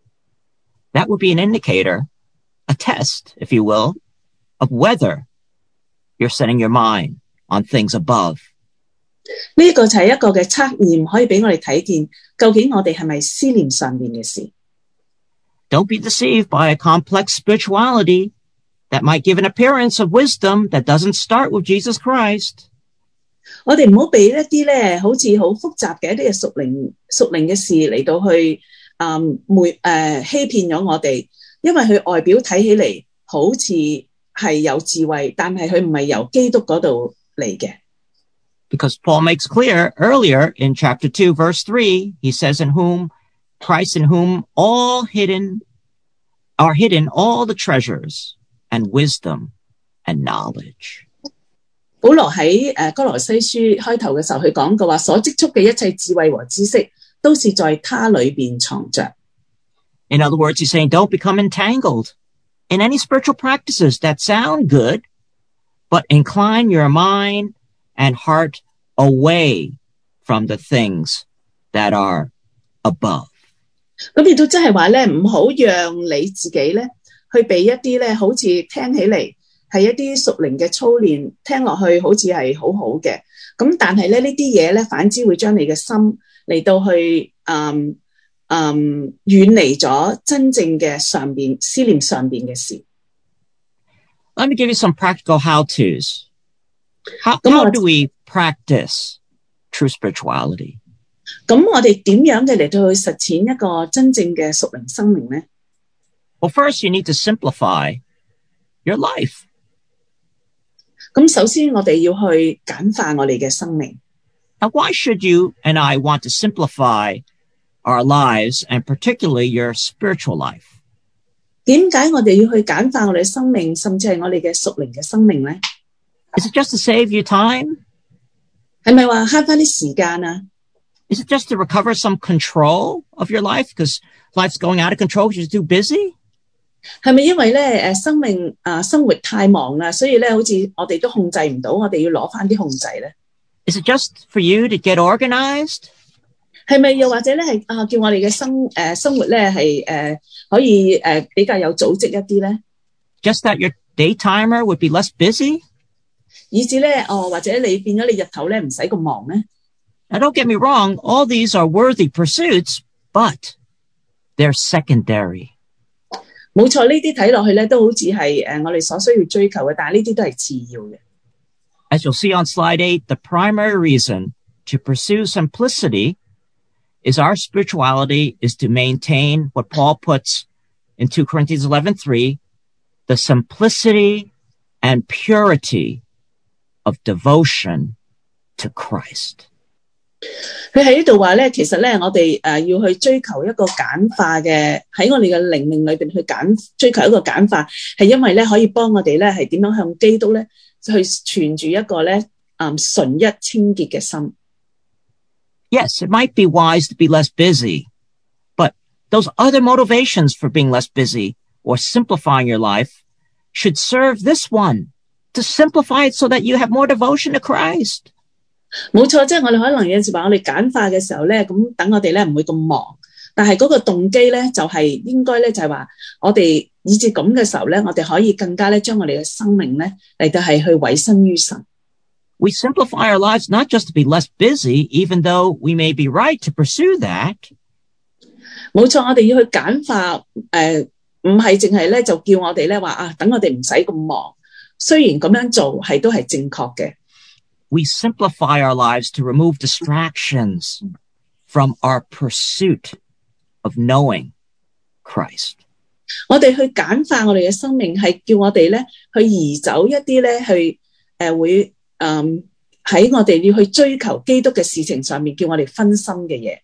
C: That would be an indicator, a test, if you will, of whether you're setting your mind on things above.
D: 呢個就係一個嘅測驗，可以俾我哋睇見究竟我哋係咪思念上面嘅事。
C: Don't be deceived by a complex spirituality that might give an appearance of wisdom that doesn't start with Jesus Christ.
D: 我哋唔好俾一啲咧，好似好複雜嘅一啲嘅屬靈屬靈嘅事嚟到去誒昧誒欺騙咗我哋，因為佢外表睇起嚟好似係有智慧，但係佢唔係由基督嗰度嚟嘅。
C: Because Paul makes clear earlier in chapter two, verse three, he says, in whom Christ, in whom all hidden are hidden all the treasures and wisdom and knowledge.
D: 保羅喺誒哥羅西書開頭嘅時候，佢講過話，所積蓄嘅一切智慧和知識，都是在他裏邊藏着。
C: In other words, he's saying, don't become entangled in any spiritual practices that sound good, but incline your mind and heart away from the things that are above.
D: 咁亦都真係話咧，唔好讓你自己咧去俾一啲咧，好似聽起嚟係一啲屬靈嘅操練，聽落去好似係好好嘅。咁但係咧呢啲嘢咧，反之會將你嘅心嚟到去嗯嗯遠離咗真正嘅上邊思念上邊嘅事。
C: Let me give you some practical how-tos. How, how do we practice true spirituality?
D: 咁我哋點樣嘅嚟到去實踐一個真正嘅屬靈生命呢？
C: Well, first you need to simplify your life.
D: 咁首先我哋要去簡化我哋嘅生命。
C: Now, why should you and I want to simplify our lives, and particularly your spiritual life?
D: 點解我哋要去簡化我哋嘅生命，甚至係我哋嘅屬靈嘅生命呢？
C: Is it just to save you time?
D: 係咪話慳翻啲時間啊？
C: Is it just to recover some control of your life because life's going out of control because you're too busy?
D: 係咪因為咧誒生命啊生活太忙啦，所以咧好似我哋都控制唔到，我哋要攞翻啲控制咧？
C: Is it just for you to get organized?
D: 係咪又或者咧係啊叫我哋嘅生誒、呃、生活咧係誒可以誒、呃、比較有組織一啲咧？
C: Just that your day timer would be less busy?
D: 以至咧哦或者你變咗你日頭咧唔使咁忙咧？
C: Now, don't get me wrong, all these are worthy pursuits, but they're secondary.
D: 冇錯，呢啲睇落去咧都好似係誒我哋所需要追求嘅，但係呢啲都係次要嘅。
C: As you'll see on slide eight, the primary reason to pursue simplicity is our spirituality is to maintain what Paul puts in two Corinthians eleven three, the simplicity and purity of devotion to Christ.
D: 佢喺呢度話咧，其實咧我哋誒要去追求一個簡化嘅，喺我哋嘅靈命裏邊去簡追求一個簡化，係因為咧可以幫我哋咧係點樣向基督咧去存住一個咧誒純一清潔嘅心。
C: Yes, it might be wise to be less busy, but those other motivations for being less busy or simplifying your life should serve this one, to simplify it so that you have more devotion to Christ.
D: 冇錯，即係我哋可能有陣時話我哋簡化嘅時候咧，咁等我哋咧唔會咁忙，但係嗰個動機咧就係應該咧就係話我哋以至咁嘅時候咧，我哋可以更加咧將我哋嘅生命咧嚟到係去委身於神。
C: We simplify our lives not just to be less busy, even though we may be right to pursue that.
D: 冇錯，我哋要去簡化，誒唔係淨係咧就叫我哋咧話啊，等我哋唔使咁忙。雖然咁樣做係都係正確嘅。
C: We simplify our lives to remove distractions from our pursuit of knowing Christ.
D: 我哋去簡化我哋嘅生命，係叫我哋咧去移走一啲咧去誒、呃、會誒喺、呃、我哋要去追求基督嘅事情上面，叫我哋分心嘅嘢。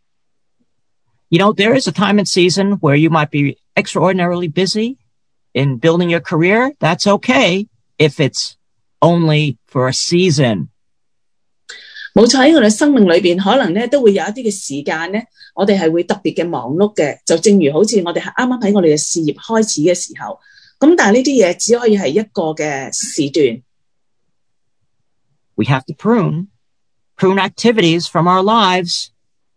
C: You know, there is a time and season where you might be extraordinarily busy in building your career. That's okay if it's only for a season.
D: 冇錯，喺我哋生命裏邊，可能咧都會有一啲嘅時間咧，我哋係會特別嘅忙碌嘅。就正如好似我哋啱啱喺我哋嘅事業開始嘅時候，咁但係呢啲嘢只可以係一個嘅時段。
C: We have to prune, prune activities from our lives.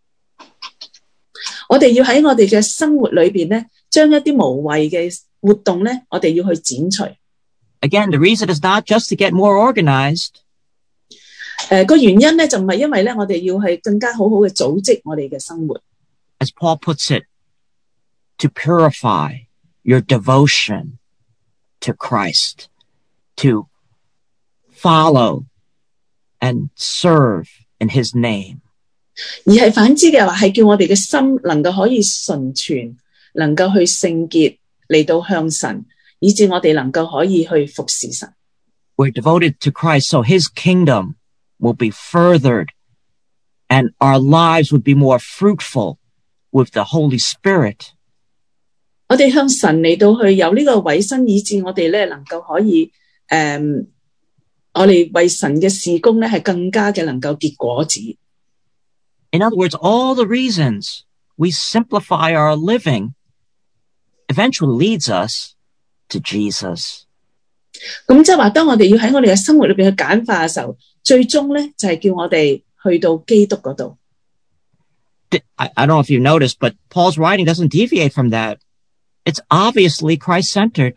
D: 我哋要喺我哋嘅生活裏邊咧，將一啲無謂嘅活動咧，我哋要去剪除。
C: Again, the reason is not just to get more organized.
D: 誒，個原因咧就唔係因為咧，我哋要係更加好好嘅組織我哋嘅生活。
C: As Paul puts it, to purify your devotion to Christ, to follow and serve in His name.
D: 而係反之嘅話，係叫我哋嘅心能夠可以純全，能夠去聖潔嚟到向神，以致我哋能夠可以去服侍神。
C: We're devoted to Christ, so His kingdom will be furthered and our lives would be more fruitful with the Holy Spirit.
D: 我哋向神嚟到去有呢個委身，以致我哋咧能夠可以誒、嗯，我哋為神嘅事工咧係更加嘅能夠結果子。
C: In other words, all the reasons we simplify our living eventually leads us to Jesus.
D: 咁即係話，當我哋要喺我哋嘅生活裏邊去簡化嘅時候，最終咧就係叫我哋去到基督嗰度。
C: I, I don't know if you noticed, but Paul's writing doesn't deviate from that it's obviously Christ-centered.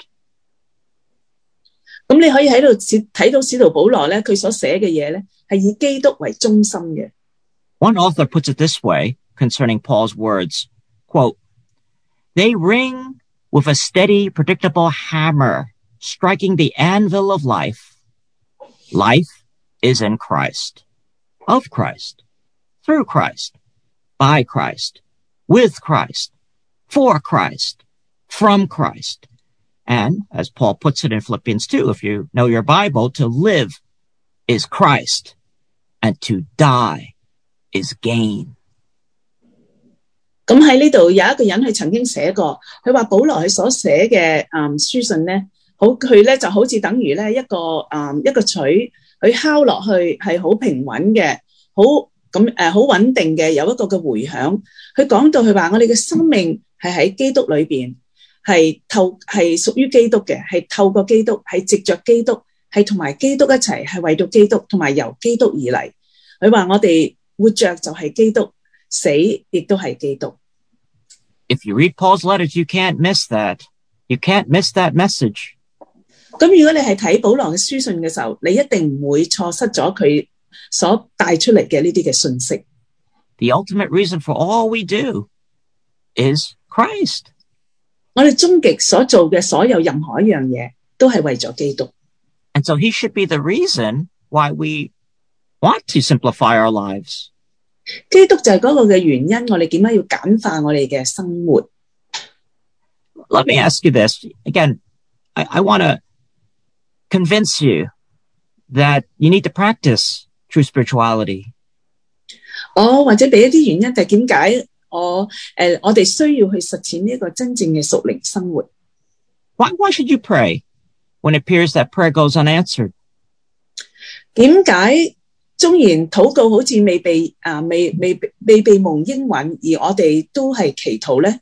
D: 咁你可以喺度睇到使徒保羅咧，佢所寫嘅嘢咧，係以基督為中心嘅。
C: One author puts it this way concerning Paul's words, quote, "They ring with a steady, predictable hammer, striking the anvil of life. Life is in Christ, of Christ, through Christ, by Christ, with Christ, for Christ, from Christ." And, as Paul puts it in Philippians two, if you know your Bible, to live is Christ, and to die is gain.
D: 咁喺呢度有一個人佢曾經寫過，佢話保羅佢所寫嘅誒書信咧，好佢咧就好似等於咧一個誒、嗯、一個錘，佢敲落去係好平穩嘅，好咁誒好穩定嘅，有一個嘅迴響。佢講到佢話我哋嘅生命係喺基督裏邊。係透係屬於基督嘅，係透過基督，係藉着基督，係同埋基督一齊，係為到基督，同埋由基督而嚟。佢話我哋活着就係基督，死亦都係基督。
C: If you read Paul's letters, you can't miss that. You can't miss that message.
D: 咁如果你係睇保羅嘅書信嘅時候，你一定唔會錯失咗佢所帶出嚟嘅呢啲嘅信息。
C: The ultimate reason for all we do is Christ.
D: 我哋終極所做嘅所有任何一樣嘢，都係為咗基督。
C: And so he should be the reason why we want to simplify our lives.
D: 基督就係嗰個嘅原因，我哋點解要簡化我哋嘅生活
C: Let me ask you this. Again, I, I want to convince you that you need to practice true spirituality.
D: 我或者俾一啲原因，就係點解我誒我哋需要去實踐呢一個真正嘅屬靈生活。
C: Why, why should you pray when it appears that prayer goes unanswered?
D: 點解縱然禱告好似未被啊未未未被蒙應允，而我哋都係祈禱咧？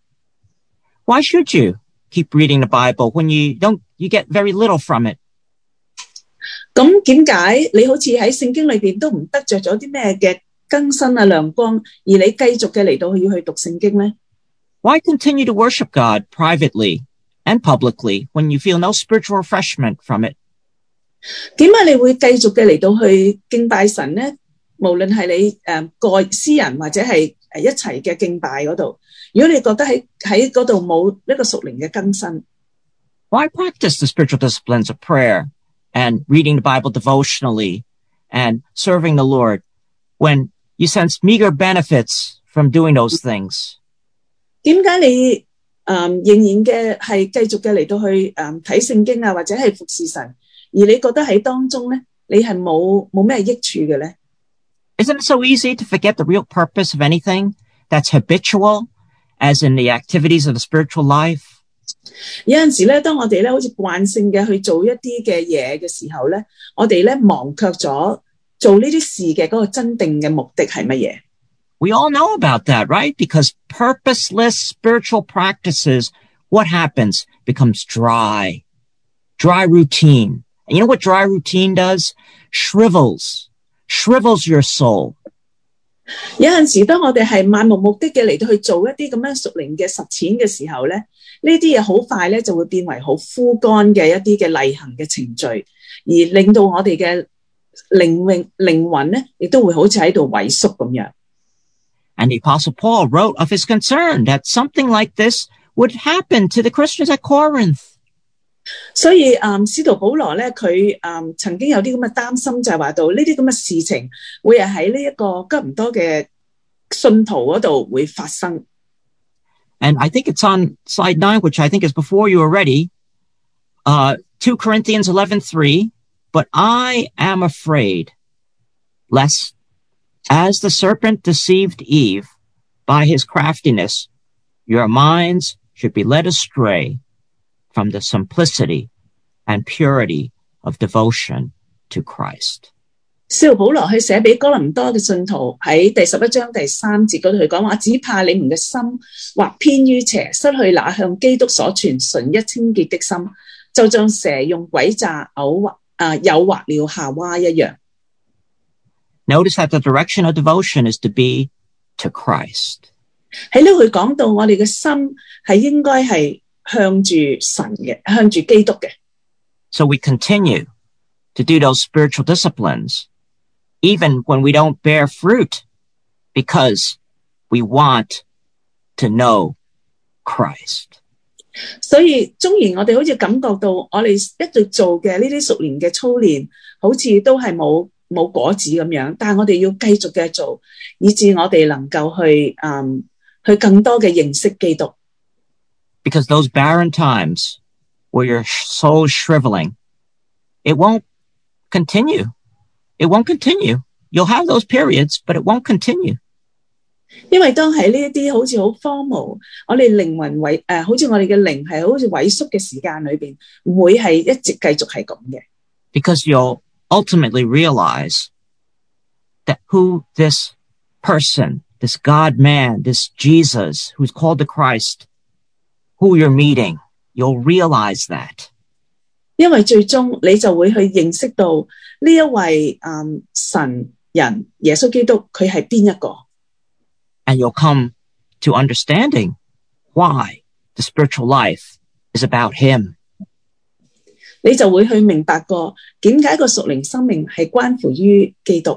C: Why should you keep reading the Bible when you don't you get very little from it?
D: 咁點解你好似喺聖經裏邊都唔得着咗啲咩嘅更新啊亮光，而你繼續嘅嚟到要去讀聖經咧？
C: Why continue to worship God privately and publicly when you feel no spiritual refreshment from it?
D: 點解你會繼續嘅嚟到去敬拜神咧？無論係你誒個私人或者係誒一齊嘅敬拜嗰度，如果你覺得喺喺嗰度冇一個屬靈嘅更新
C: Why practice the spiritual disciplines of prayer and reading the Bible devotionally and serving the Lord when you sense meager benefits from doing those things?
D: 點解你誒、嗯、仍然嘅係繼續嘅嚟到去誒睇聖經啊，或者係服侍神，而你覺得喺當中咧，你係冇冇咩益處嘅咧？
C: Isn't it so easy to forget the real purpose of anything that's habitual, as in the activities of the spiritual life?
D: 有陣時咧，當我哋咧好似慣性嘅去做一啲嘅嘢嘅時候咧，我哋咧忘卻咗做呢啲事嘅嗰個真正嘅目的係乜嘢？
C: We all know about that, right? Because purposeless spiritual practices, what happens? Becomes dry. Dry routine. And you know what dry routine does? Shrivels. Shrivels your soul.
D: 有陣時，當我哋係漫無目的嘅嚟到去做一啲咁樣屬靈嘅實踐嘅時候咧，呢啲嘢好快咧就會變為好枯乾嘅一啲嘅例行嘅程序，而令到我哋嘅靈命靈魂咧，亦都會好似喺度萎縮咁樣。
C: And the Apostle Paul wrote of his concern that something like this would happen to the Christians at Corinth.
D: 所以，嗯，使徒保羅咧，佢嗯曾經有啲咁嘅擔心，就係話到呢啲咁嘅事情會係喺呢一個哥林多嘅信徒嗰度會發生。
C: And I think it's on slide nine, which I think is before you already. Uh, two Corinthians eleven three. But I am afraid, lest, as the serpent deceived Eve by his craftiness, your minds should be led astray from the simplicity and purity of devotion to Christ.
D: 使徒保羅去寫俾哥林多嘅信徒喺第十一章第三節嗰度，佢講話：只怕你們嘅心或偏於邪，失去那向基督所傳純一清潔的心，就像蛇用詭詐誘惑啊誘惑了夏娃一樣。
C: Notice that the direction of devotion is to be to Christ.
D: 喺呢度佢講到我哋嘅心係應該係向住神嘅，向住基督嘅。
C: So we continue to do those spiritual disciplines, even when we don't bear fruit, because we want to know Christ.
D: 所以縱然我哋好似感覺到我哋一直做嘅呢啲屬靈嘅操練，好似都係冇冇果子咁樣，但係我哋要繼續嘅做，以致我哋能夠去嗯去更多嘅認識基督。
C: Because those barren times where your soul is shriveling, it won't continue. It won't continue. You'll have those periods, but it won't continue.
D: 因為當喺呢一啲好似好荒蕪，我哋靈魂萎誒、呃，好似我哋嘅靈係好似萎縮嘅時間裏邊，唔會係一直繼續係咁嘅。
C: Because you'll ultimately realize that who this person, this God-man, this Jesus who's called the Christ, who you're meeting, you'll realize that.
D: 因為最終你就會去認識到呢一位嗯神人耶穌基督佢係邊一個。
C: And you'll come to understanding why the spiritual life is about him.
D: 你就會去明白過點解個屬靈生命係關乎於基督。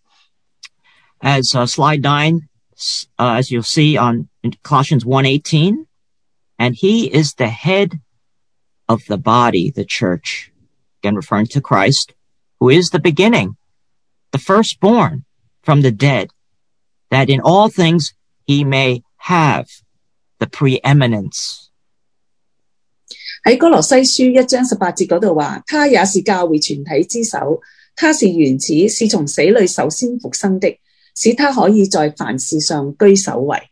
C: As uh, slide nine, uh, as you'll see on Colossians one eighteen, and he is the head of the body, the church, again referring to Christ, who is the beginning, the firstborn from the dead, that in all things he may have the preeminence.
D: 喺哥羅西書一章十八節嗰度話，他也是教會全體之首，他是原始，是從死裏首先復生的，使他可以在凡事上居首位。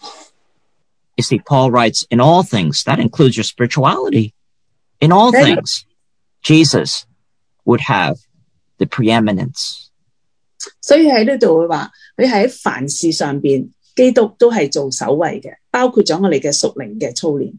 C: You see, Paul writes, in all things, that includes your spirituality. In all things, Jesus would have the preeminence.
D: 所以喺呢度會話，佢喺凡事上邊，基督都係做首位嘅，包括咗我哋嘅屬靈嘅操練。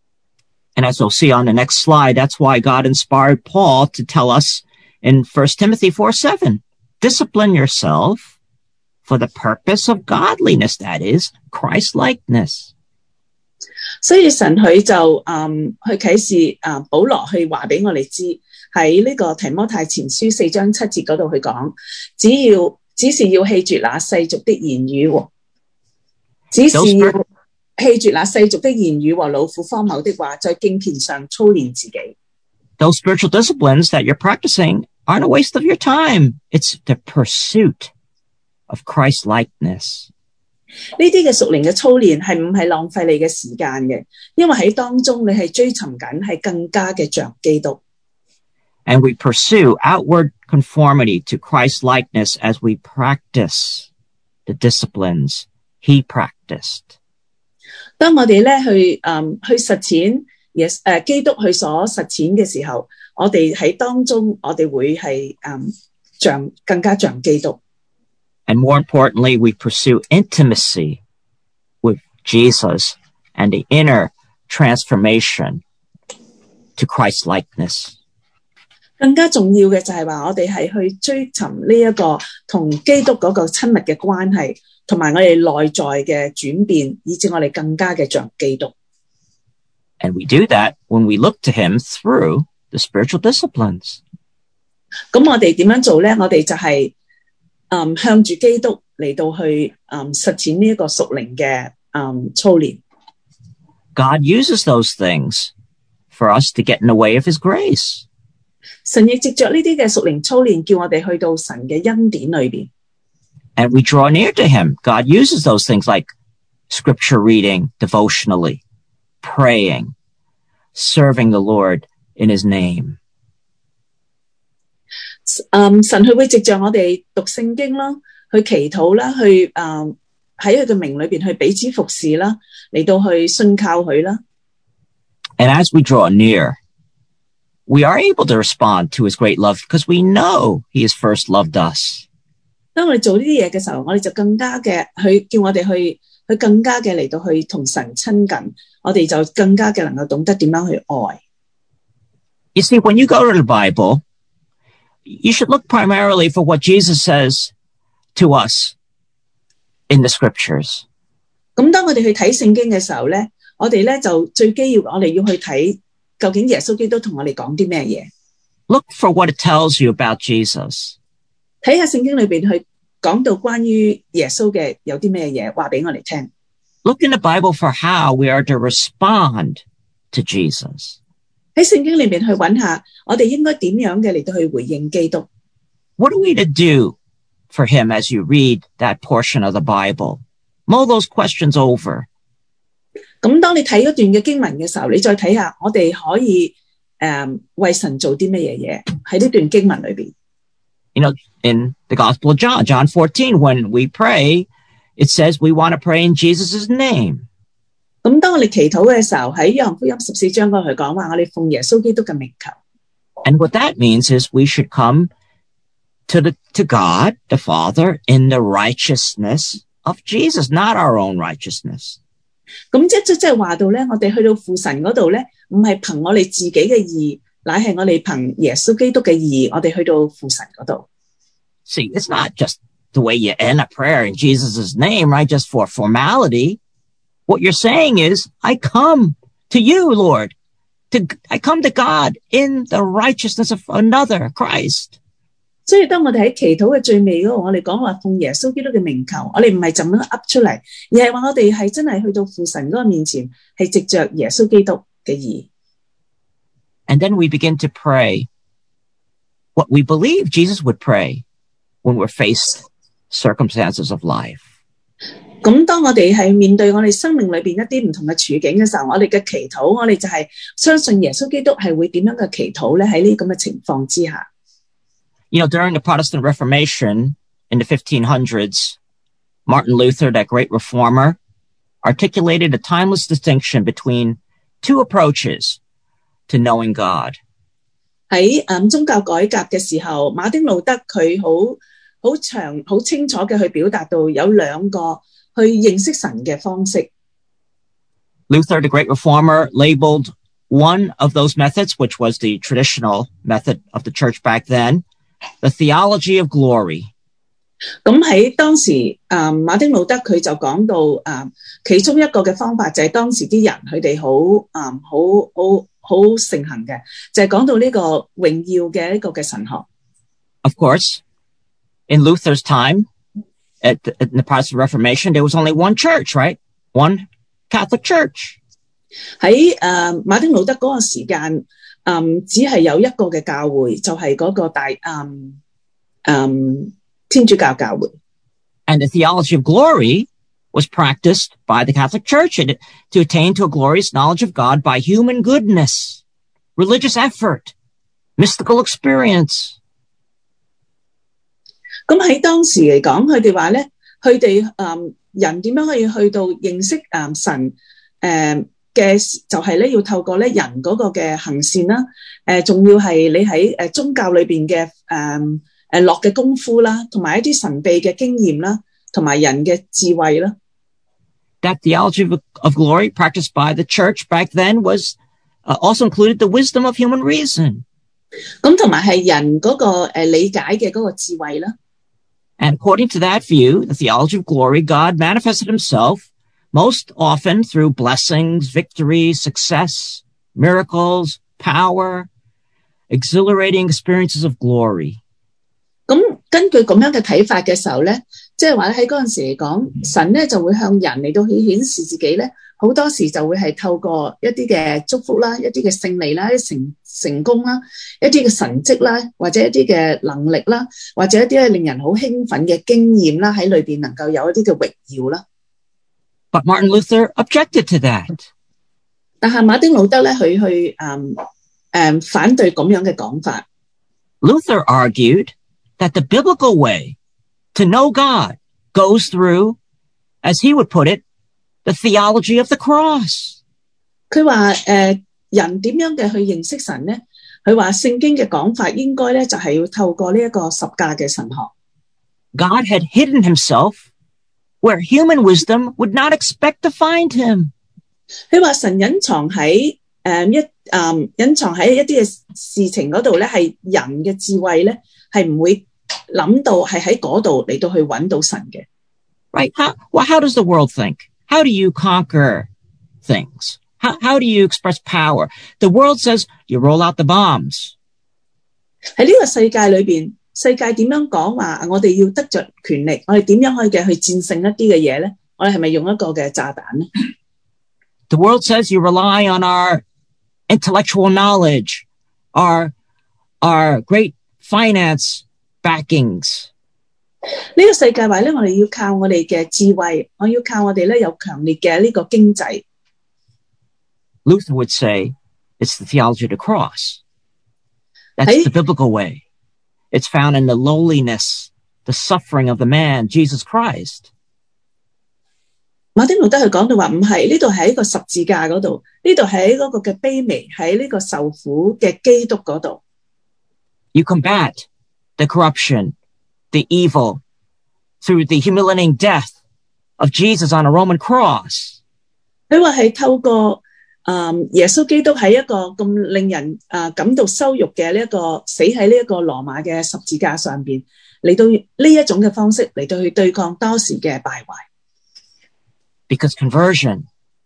C: And as we'll see on the next slide, that's why God inspired Paul to tell us in First Timothy four seven, discipline yourself for the purpose of godliness, that is, Christ-likeness.
D: 所以神佢就嗯去啟示啊保羅去話俾我哋知，喺呢個提摩太前書四章七節嗰度去講，只要只是要棄絕那世俗的言語，只是要棄絕那世俗的言語和老婦荒謬的話，在敬虔上操練自己。
C: Those spiritual disciplines that you're practicing aren't a waste of your time. It's the pursuit of Christ-likeness.
D: 呢啲嘅屬靈嘅操練係唔係浪費你嘅時間嘅，因為喺當中你係追尋緊係更加嘅像基督。
C: And we pursue outward conformity to Christ-likeness as we practice the disciplines he practiced.
D: 當我哋咧去嗯去實踐耶誒基督佢所實踐嘅時候，我哋喺當中我哋會係嗯像更加像基督。
C: And more importantly, we pursue intimacy with Jesus and the inner transformation to Christ-likeness.
D: 更加重要嘅就係話，我哋係去追尋呢一個同基督嗰個親密嘅關係，同埋我哋內在嘅轉變，以致我哋更加嘅像基督。
C: And we do that when we look to him through the spiritual disciplines.
D: 咁我哋點樣做咧？我哋就係、是嗯、向住基督嚟到去、嗯、實踐呢一個屬靈嘅、嗯、操練。
C: God uses those things for us to get in the way of his grace.
D: 神亦藉着呢啲嘅屬靈操練，叫我哋去到神嘅恩典裏邊。
C: And we draw near to him. God uses those things like scripture reading devotionally, praying, serving the Lord in his name.
D: 嗯，神佢會藉着我哋讀聖經啦，去祈禱啦，去誒喺佢嘅名裏邊去彼此服侍啦，嚟到去信靠佢啦。
C: And as we draw near, we are able to respond to his great love because we know he has first loved us.
D: 當我哋做呢啲嘢嘅時候，我哋就更加嘅去叫我哋去去更加嘅嚟到去同神親近，我哋就更加嘅能夠懂得點樣去愛。
C: You see, when you go to the Bible, you should look primarily for what Jesus says to us in the scriptures.
D: 咁當我哋去睇聖經嘅時候咧， 我哋咧就最基要，我哋要去睇究竟耶穌基督同我哋講啲咩嘢。
C: Look for what it tells you about Jesus.
D: 睇下聖經裏邊去講到關於耶穌嘅有啲咩嘢，話俾我哋聽。
C: Look in the Bible for how we are to respond to Jesus.
D: 喺聖經裏面去揾下，我哋應該點樣嘅嚟到去回應基督。
C: What are we to do for him as you read that portion of the Bible? Mull those questions over.
D: 咁當你睇嗰段嘅經文嘅時候，你再睇下，我哋可以誒、嗯、為神做啲乜嘢嘢喺呢段經文裏邊。
C: You know, in the Gospel of John, John fourteen, when we pray, it says we want to pray in Jesus' name.
D: 咁當我哋祈禱嘅時候，喺約翰福音十四章嗰度講話，我哋奉耶穌基督嘅名求。
C: And what that means is we should come to the to God, the Father, in the righteousness of Jesus, not our own righteousness.
D: 咁即即即係話到咧，我哋去到父神嗰度咧，唔係憑我哋自己嘅義，乃係我哋憑耶穌基督嘅義，我哋去到父神嗰度。
C: See, it's not just the way you end a prayer in Jesus' name, right? Just for formality. What you're saying is, I come to you, Lord. To, I come to God in the righteousness of another, Christ.
D: 所以當我哋喺祈禱嘅最尾嗰度，我哋講話奉耶穌基督嘅名求，我哋唔係就咁樣噏出嚟，而係話我哋係真係去到父神嗰個面前，係藉着耶穌基督嘅義。
C: And then we begin to pray what we believe Jesus would pray when we're faced circumstances of life.
D: 咁當我哋係面對我哋生命裏邊一啲唔同嘅處境嘅時候，我哋嘅祈禱，我哋就係相信耶穌基督係會點樣嘅祈禱咧？喺呢咁嘅情況之下。
C: You know, during the Protestant Reformation in the fifteen hundreds, Martin Luther, that great reformer, articulated a timeless distinction between two approaches to knowing God.
D: 喺嗯宗教改革嘅時候，馬丁路德佢好好長好清楚嘅去表達到有兩個去認識神嘅方式。
C: Luther, the great reformer, labeled one of those methods, which was the traditional method of the church back then, the theology of glory.
D: 咁喺當時，嗯，馬丁路德佢就講到，嗯，其中一個嘅方法就係當時啲人佢哋好，嗯，好好好盛行嘅，就係講到呢個榮耀嘅一個嘅神學。
C: Of course, in Luther's time, at the, in the Protestant Reformation, there was only one church, right? One Catholic church.
D: 喺誒馬丁路德嗰個時間，嗯，只係有一個嘅教會，就係嗰個大嗯嗯天主教教會。
C: And the theology of glory was practiced by the Catholic Church to attain to a glorious knowledge of God by human goodness, religious effort, mystical experience.
D: 咁喺當時嚟講，佢哋話咧，佢哋誒人點樣可以去到認識誒神誒嘅，就係咧要透過咧人嗰個嘅行善啦，誒仲要係你喺誒宗教裏邊嘅誒誒落嘅功夫啦，同埋一啲神秘嘅經驗啦，同埋人嘅智慧啦。
C: That theology of, of glory practiced by the church back then was uh, also included the wisdom of human reason.
D: 咁同埋係人嗰個誒理解嘅嗰個智慧啦。
C: And according to that view, the theology of glory, God manifested himself most often through blessings, victory, success, miracles, power, exhilarating experiences of glory.
D: 咁根據咁樣嘅睇法嘅時候咧，即係話喺嗰陣時嚟講，神咧就會向人嚟到去顯示自己咧，好多時就會係透過一啲嘅祝福啦、一啲嘅勝利啦、一啲成成功啦、一啲嘅神蹟啦，或者一啲嘅能力啦，或者一啲令人好興奮嘅經驗啦，喺裏邊能夠有一啲嘅榮耀啦。
C: But Martin Luther objected to that.
D: 但係馬丁路德咧，佢去誒誒反對咁樣嘅講法。
C: Luther argued that the biblical way to know God goes through, as he would put it, the theology of the cross.
D: 佢話誒人點樣嘅去認識神咧？佢話聖經嘅講法應該咧就係要透過呢一個十架嘅神學。
C: God had hidden himself where human wisdom would not expect to find him.
D: 佢話神隱藏喺誒一誒隱藏喺一啲嘅事情嗰度咧，係人嘅智慧咧係唔會諗到係喺嗰度嚟到去揾到神嘅。
C: Right? How, well, how does the world think? How do you conquer things. How, how do you express power? The world says you roll out the bombs.
D: 喺呢個世界裏邊，世界點樣講話？我哋要得着權力，我哋點樣可以嘅去戰勝一啲嘅嘢咧？我哋係咪用一個嘅炸彈咧？
C: The world says you rely on our intellectual knowledge, our, our great finance backings.
D: 呢個世界話咧，我哋要靠我哋嘅智慧，我要靠我哋咧有強烈嘅呢個經濟。
C: Luther would say it's the theology of the cross. That's the biblical way. It's found in the lowliness, the suffering of the man, Jesus Christ.
D: 馬丁路德佢講到話唔係，呢度喺個十字架嗰度，呢度喺嗰個嘅卑微，喺呢個受苦嘅基督嗰度。
C: You combat the corruption, the evil, through the humiliating death of Jesus on a Roman cross.
D: 佢話係透過嗯耶穌基督喺一個咁令人啊感到羞辱嘅呢一個死喺呢一個羅馬嘅十字架上邊，嚟到呢一種嘅方式嚟到去對抗當時嘅敗壞。
C: Because conversion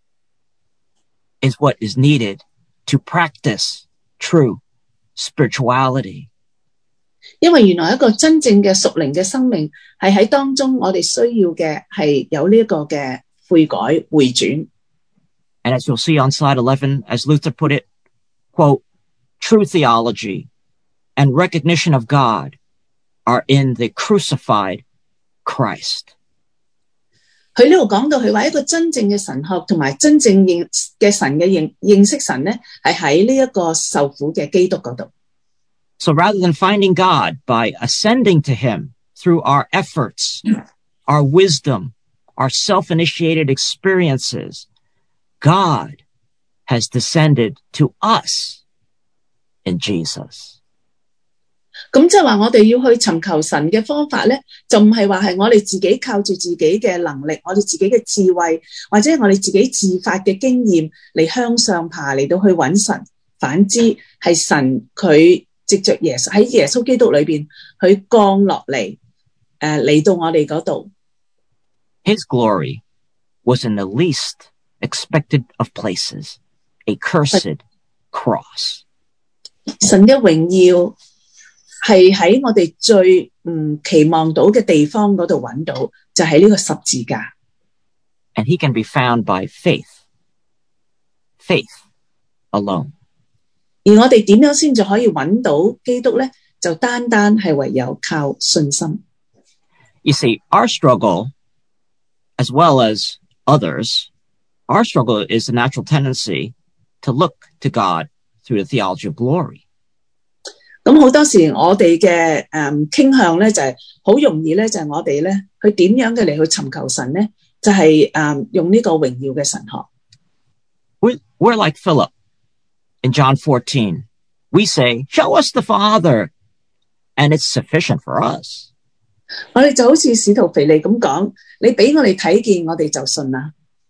C: is what is needed to practice true spirituality.
D: 因為原來一個真正嘅屬靈嘅生命係喺當中，我哋需要嘅係有呢一個嘅悔改回轉。
C: And as you'll see on slide eleven, as Luther put it, quote, true theology and recognition of God are in the crucified Christ.
D: 佢呢度講到佢話一個真正嘅神學同埋真正認嘅神嘅認認識神咧，係喺呢一個受苦嘅基督嗰度。
C: So rather than finding God by ascending to him through our efforts, our wisdom, our self-initiated experiences, God has descended to us in Jesus.
D: 咁即係話我哋要去尋求神嘅方法咧，就唔係話係我哋自己靠住自己嘅能力，我哋自己嘅智慧，或者我哋自己自發嘅經驗嚟向上爬嚟到去揾神。反之係神佢藉着耶穌喺耶穌基督裏邊去降落嚟，誒嚟到我哋嗰度。
C: His glory was in the least expected of places, a cursed cross.
D: 神嘅榮耀係喺我哋最唔期望到嘅地方嗰度揾到，就係呢個十字架。
C: And he can be found by faith. Faith alone.
D: 而我哋點樣先至可以揾到基督咧？就單單係唯有靠信心。
C: You see, our struggle, as well as others, our struggle is the natural tendency to look to God through the theology of glory.
D: 咁好多時我哋嘅誒傾向咧，就係好容易咧，就係我哋咧去點樣嘅嚟去尋求神咧，就係誒用呢個榮耀嘅神學。
C: We're, we're like Philip in John fourteen. We say, show us the Father, and it's sufficient for us.
D: 我哋就好似使徒腓利咁講，你俾我哋睇見，我哋就信啦。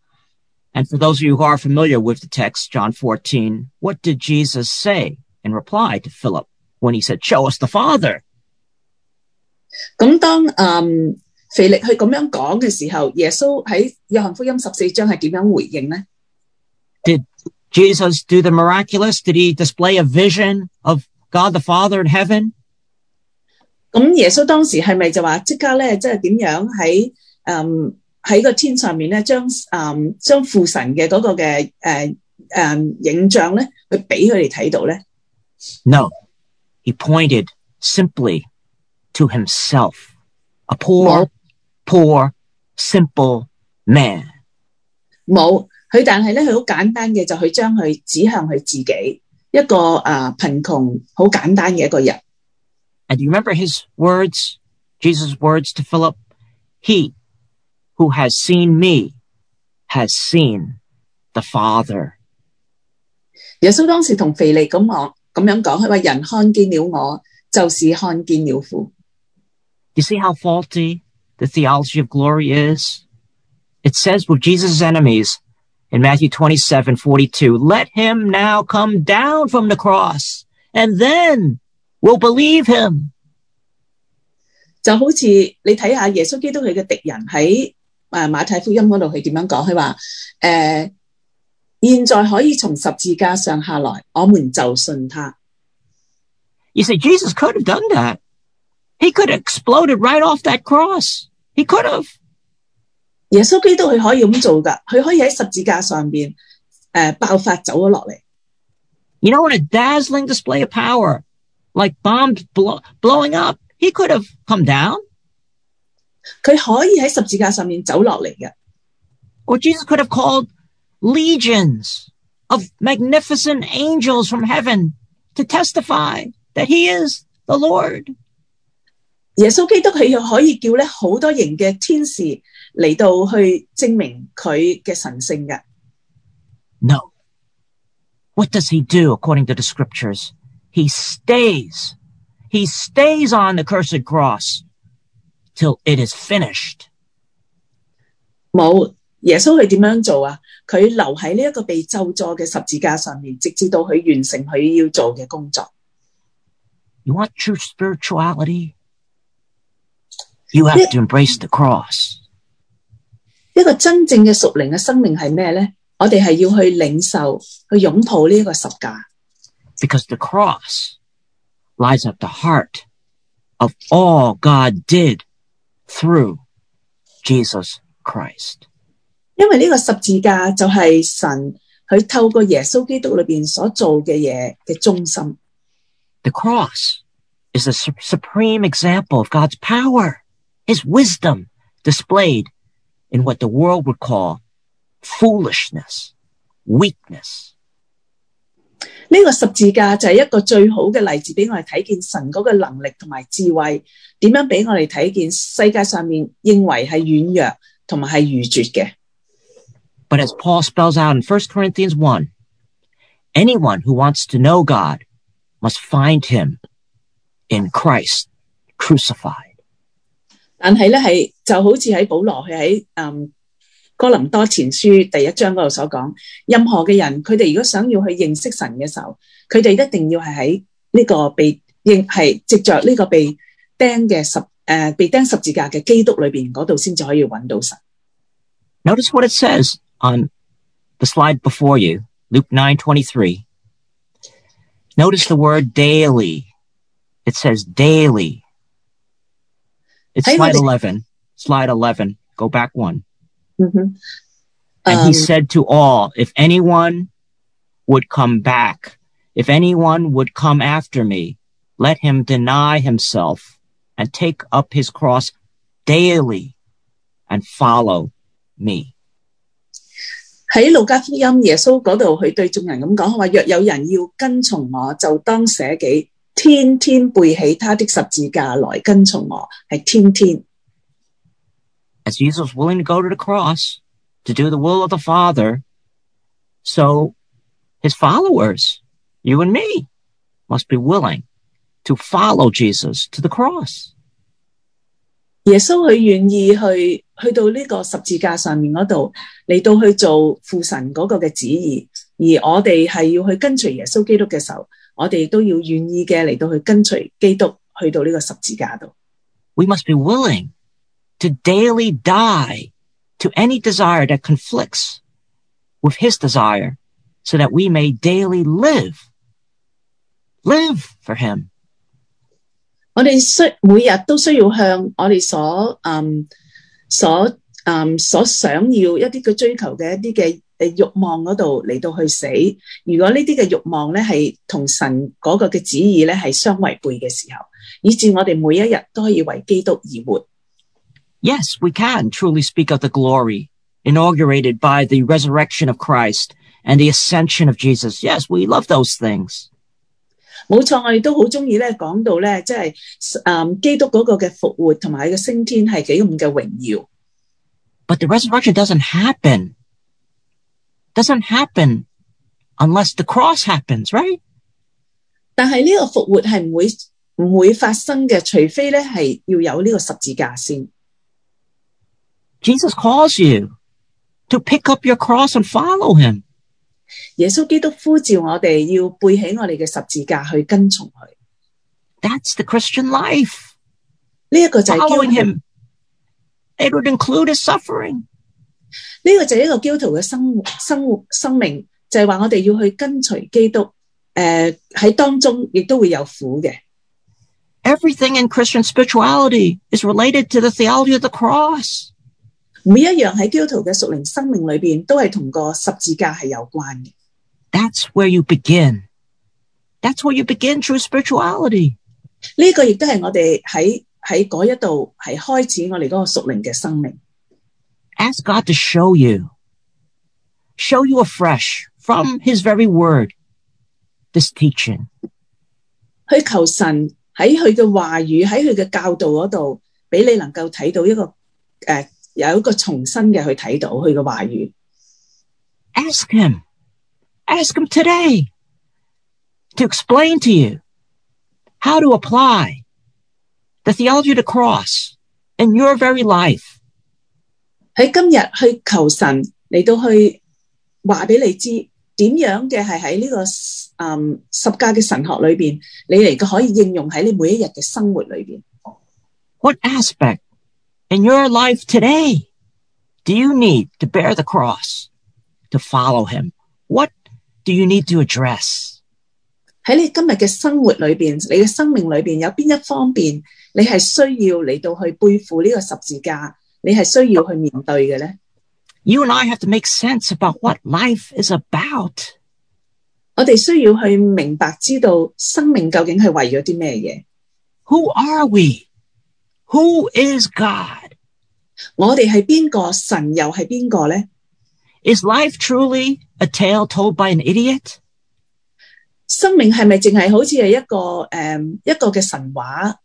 C: And for those of you who are familiar with the text, John fourteen, what did Jesus say in reply to Philip when he said, show us the Father?
D: 咁當嗯腓力去咁樣講嘅時候，耶穌喺約翰福音十四章係點樣回應呢？
C: Did Jesus do the miraculous? Did he display a vision of God the Father in heaven?
D: 咁耶穌當時係咪就話即刻咧，即係點樣喺嗯喺個天上面咧，將嗯將父神嘅嗰個嘅誒誒影像咧，去俾佢哋睇到咧
C: ？No, he pointed simply to himself, a poor, poor, simple man.
D: 冇，佢但係咧，佢好簡單嘅就去將佢指向佢自己，一個啊貧窮好簡單嘅一個人。
C: And do you remember his words, Jesus' words to Philip? He who has seen me has seen the Father.
D: 耶穌當時同腓利咁講，咁樣講，佢話人看見了我，就是看見了父。
C: You see how faulty the theology of glory is? It says with Jesus' enemies in Matthew twenty-seven forty-two, let him now come down from the cross, and then we'll believe him.
D: 就好似你睇下耶穌基督佢嘅敵人喺誒馬太福音嗰度，佢點樣講？佢話誒現在可以從十字架上下來，我們就信他。
C: You see, Jesus could have done that. He could have exploded right off that cross. He could have.
D: 耶穌基督佢可以咁做噶，佢可以喺十字架上邊誒、呃、爆發走咗落嚟。
C: You know, in a dazzling display of power, like bombs blow, blowing up, he could have come down.
D: 佢可以喺十字架上面走落嚟嘅。
C: Or Jesus could have called legions of magnificent angels from heaven to testify that he is the Lord.
D: 耶穌基督佢又可以叫咧好多型嘅天使嚟到去證明佢嘅神聖嘅。
C: No. What does he do according to the scriptures? He stays. He stays on the cursed cross till it is finished.
D: 冇，耶穌佢點樣做啊？佢留喺呢一個被咒詛嘅十字架上面，直至到佢完成佢要做嘅工作。
C: You want true spirituality? You have to embrace the cross.
D: 一個真正嘅屬靈嘅生命係咩咧？我哋係要去領受、去擁抱呢一個十架。
C: Because the cross lies at the heart of all God did through Jesus Christ.
D: 因為呢個十字架就係神佢透過耶穌基督裏邊所做嘅嘢嘅中心。
C: The cross is a su- supreme example of God's power, his wisdom displayed in what the world would call foolishness, weakness.
D: 呢個十字架就係一個最好嘅例子，俾我哋睇見神嗰個能力同埋智慧，點樣俾我哋睇見世界上面認為係軟弱同埋係愚拙嘅。
C: But as Paul spells out in First Corinthians one, anyone who wants to know God must find him in Christ crucified.
D: 但係咧係就好似喺保羅佢喺嗯哥林多前書第一章嗰度所講，任何嘅人佢哋如果想要去認識神嘅時候，佢哋一定要係喺呢個被認係藉着呢個被釘嘅十誒、呃、被釘十字架嘅基督裏邊嗰度先至可以揾到神。
C: Notice what it says on the slide before you, Luke nine twenty-three. Notice the word daily. It says daily. It's
D: Hey,
C: slide
D: what-
C: eleven. Slide eleven. Go back one.
D: 嗯哼，
C: And
D: 嗯
C: he said to all, if anyone would come back, if anyone would come after me, let him deny himself and take up his cross daily and follow me.
D: 喺路加福音耶穌嗰度，佢對眾人咁講，話若有人要跟從我，就當捨己，天天背起他的十字架來跟從我，係天天。
C: As Jesus was willing to go to the cross to do the will of the Father, so his followers, you and me, must be willing to follow Jesus to the cross.
D: 耶穌佢願意去去到呢個十字架上面嗰度嚟到去做父神嗰個嘅旨意，而我哋係要去跟隨耶穌基督嘅時候，我哋都要願意嘅嚟到去跟隨基督去到呢個十字架度。
C: We must be willing to daily die to any desire that conflicts with his desire so that we may daily live, live for him.
D: 我哋需每日都需要向我哋所嗯所嗯所想要一啲嘅追求嘅一啲嘅誒慾望嗰度嚟到去死。如果呢啲嘅慾望咧係同神嗰個嘅旨意咧係相違背嘅時候，以致我哋每一日都可以為基督而活。
C: Yes, we can truly speak of the glory inaugurated by the resurrection of Christ and the ascension of Jesus. Yes, we love those things.
D: 冇錯，我哋都好中意咧講到咧，即係誒基督嗰個嘅復活同埋佢嘅升天係幾咁嘅榮耀。
C: But the resurrection doesn't happen. Doesn't happen unless the cross happens, right?
D: 但係呢個復活係唔會唔會發生嘅，除非咧係要有呢個十字架先。
C: Jesus calls you to pick up your cross and follow him.
D: 耶穌基督呼召我哋要背起我哋嘅十字架去跟從佢。
C: That's the Christian life.
D: 呢一個就係
C: Following
D: 基督
C: him, it would include his suffering.
D: 呢個就係一個基督徒嘅生活生活生命， 就係話我哋要去跟隨基督，誒喺當中亦都會有苦嘅。
C: Everything in Christian spirituality is related to the theology of the cross.
D: 每一樣喺基督徒嘅屬靈生命裏邊，都係同個十字架係有關嘅。
C: That's where you begin. That's where you begin true spirituality.
D: 呢個亦都係我哋喺喺嗰一度係開始我哋嗰個屬靈嘅生命。
C: Ask God to show you, show you afresh from His very word, this teaching.
D: 去求神喺佢嘅話語，喺佢嘅教導嗰度，俾你能夠睇到一個誒、呃、有一個重新嘅去睇到佢嘅話語。
C: Ask Him, ask Him today to explain to you how to apply the theology of the cross in your very life.
D: 喺今日去求神嚟到去話俾你知點樣嘅係喺呢個嗯十架嘅神學裏邊，你嚟嘅可以應用喺你每一日嘅生活裏邊。
C: What aspect in your life today do you need to bear the cross, to follow Him? What do you need to address?
D: 喺你今日嘅生活裏邊，你嘅生命裏邊有邊一方面，你係需要嚟到去背負呢個十字架，你係需要去面對嘅咧？
C: You and I have to make sense about what life is about.
D: 我哋需要去明白知道生命究竟係為咗啲咩嘢。
C: Who are we? Who is God?
D: 我哋係邊個？神又係邊個咧？
C: Is life truly a tale told by an idiot?
D: 生命係咪淨係好似係一個誒、嗯、一個嘅神話？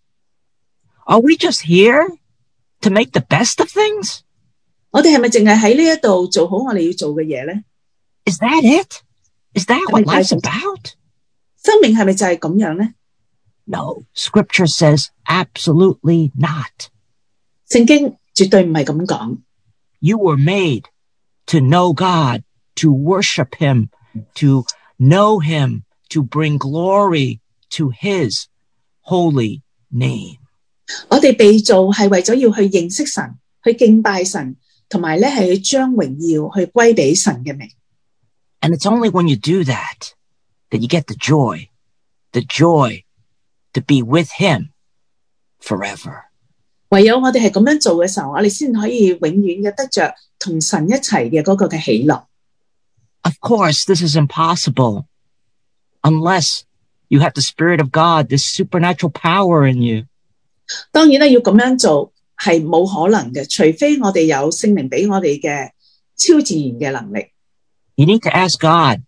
C: Are we just here to make the best of things?
D: 我哋係咪淨係喺呢一度做好我哋要做嘅嘢咧？
C: Is that it? Is that what life's about?
D: 生命係咪就係咁樣咧？
C: No, Scripture says absolutely not.
D: 聖經絕對唔係咁講。
C: You were made to know God, to worship Him, to know Him, to bring glory to His holy name.
D: 我哋被造係為咗要去認識神，去敬拜神，同埋咧係去將榮耀去歸俾神嘅名。
C: And it's only when you do that that you get the joy, the joy to be with Him forever.
D: 唯有我哋係咁樣做嘅時候，我哋先可以永遠嘅得着同神一齊嘅嗰個嘅喜樂。
C: Of course, this is impossible unless you have the Spirit of God, this supernatural power in you.
D: 當然啦，要咁樣做係冇可能嘅，除非我哋有聖靈俾我哋嘅超自然嘅能力。
C: You need to ask God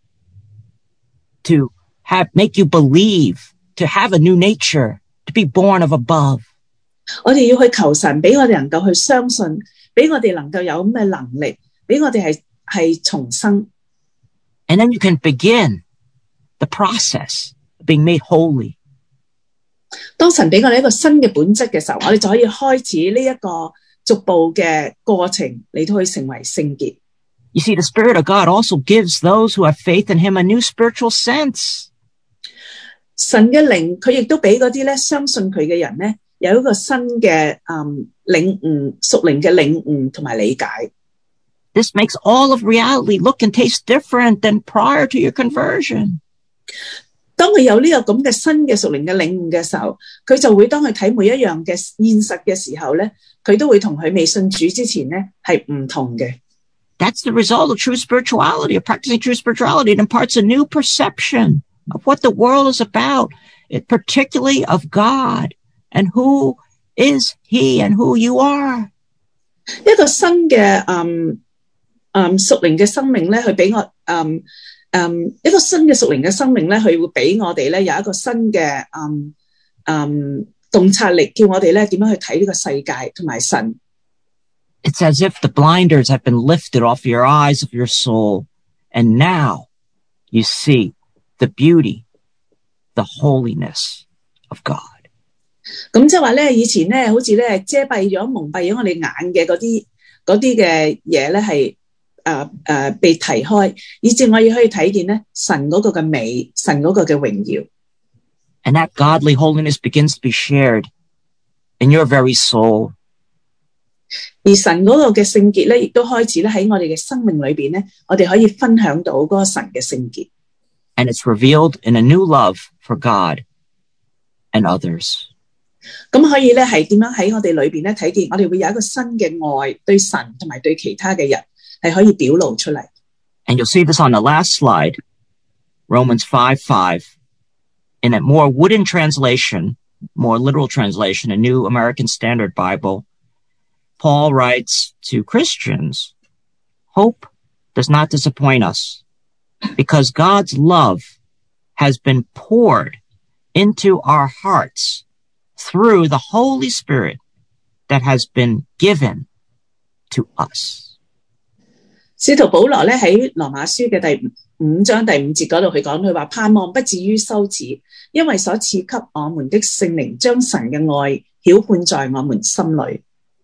C: to have make you believe, to have a new nature, to be born of above.
D: 我哋要去求神，俾我哋能夠去相信，俾我哋能夠有咁嘅能力，俾我哋係係重生。
C: And then you can begin the process of being made holy.
D: 當神俾我哋一個新嘅本質嘅時候，我哋就可以開始呢一個逐步嘅過程嚟到去成為聖潔。
C: You see, the Spirit of God also gives those who have faith in Him a new spiritual sense.
D: 神嘅靈，佢亦都俾嗰啲咧相信佢嘅人咧，有一個新嘅嗯領悟，屬靈嘅領悟同埋理解。
C: This makes all of reality look and taste different than prior to your conversion.
D: 當佢有呢個咁嘅新嘅屬靈嘅領悟嘅時候，佢就會當佢睇每一樣嘅現實嘅時候咧，佢都會同佢未信主之前咧係唔同嘅。
C: That's the result of true spirituality, of practicing true spirituality. It imparts a new perception of what the world is about, it particularly of God and who is He and who you are.
D: 一個新嘅嗯嗯屬靈嘅生命咧，佢俾我嗯嗯一個新嘅屬靈嘅生命咧，佢會俾我哋咧有一個新嘅嗯嗯洞察力，叫我哋咧點樣去睇呢個世界同埋神。
C: It's as if the blinders have been lifted off your eyes of your soul, and now you see the beauty, the holiness of God.
D: 咁即係話咧，以前咧好似咧遮蔽咗、蒙蔽咗我哋眼嘅嗰啲嗰啲嘅嘢咧，係誒誒被提開，以至我哋可以睇見咧神嗰個嘅美，神嗰個嘅榮耀。
C: And that godly holiness begins to be shared in your very soul.
D: 而神嗰個嘅聖潔咧，亦都開始咧喺我哋嘅生命裏邊咧，我哋可以分享到嗰個神嘅聖潔。
C: And it's revealed in a new love for God and others.
D: 咁可以咧係點樣喺我哋裏邊咧睇見，我哋會有一個新嘅愛對神同埋對其他嘅人係可以表露出嚟。
C: And you'll see this on the last slide, Romans five five. In a more wooden translation, more literal translation, a New American Standard Bible, Paul writes to Christians, hope does not disappoint us because God's love has been poured into our hearts through the Holy Spirit that has been given to us.
D: 使徒保羅咧喺羅馬書嘅第五章第五節嗰度，佢講佢話盼望不至於羞恥，因為所賜給我們的聖靈將神嘅愛曉灌在我們心裏。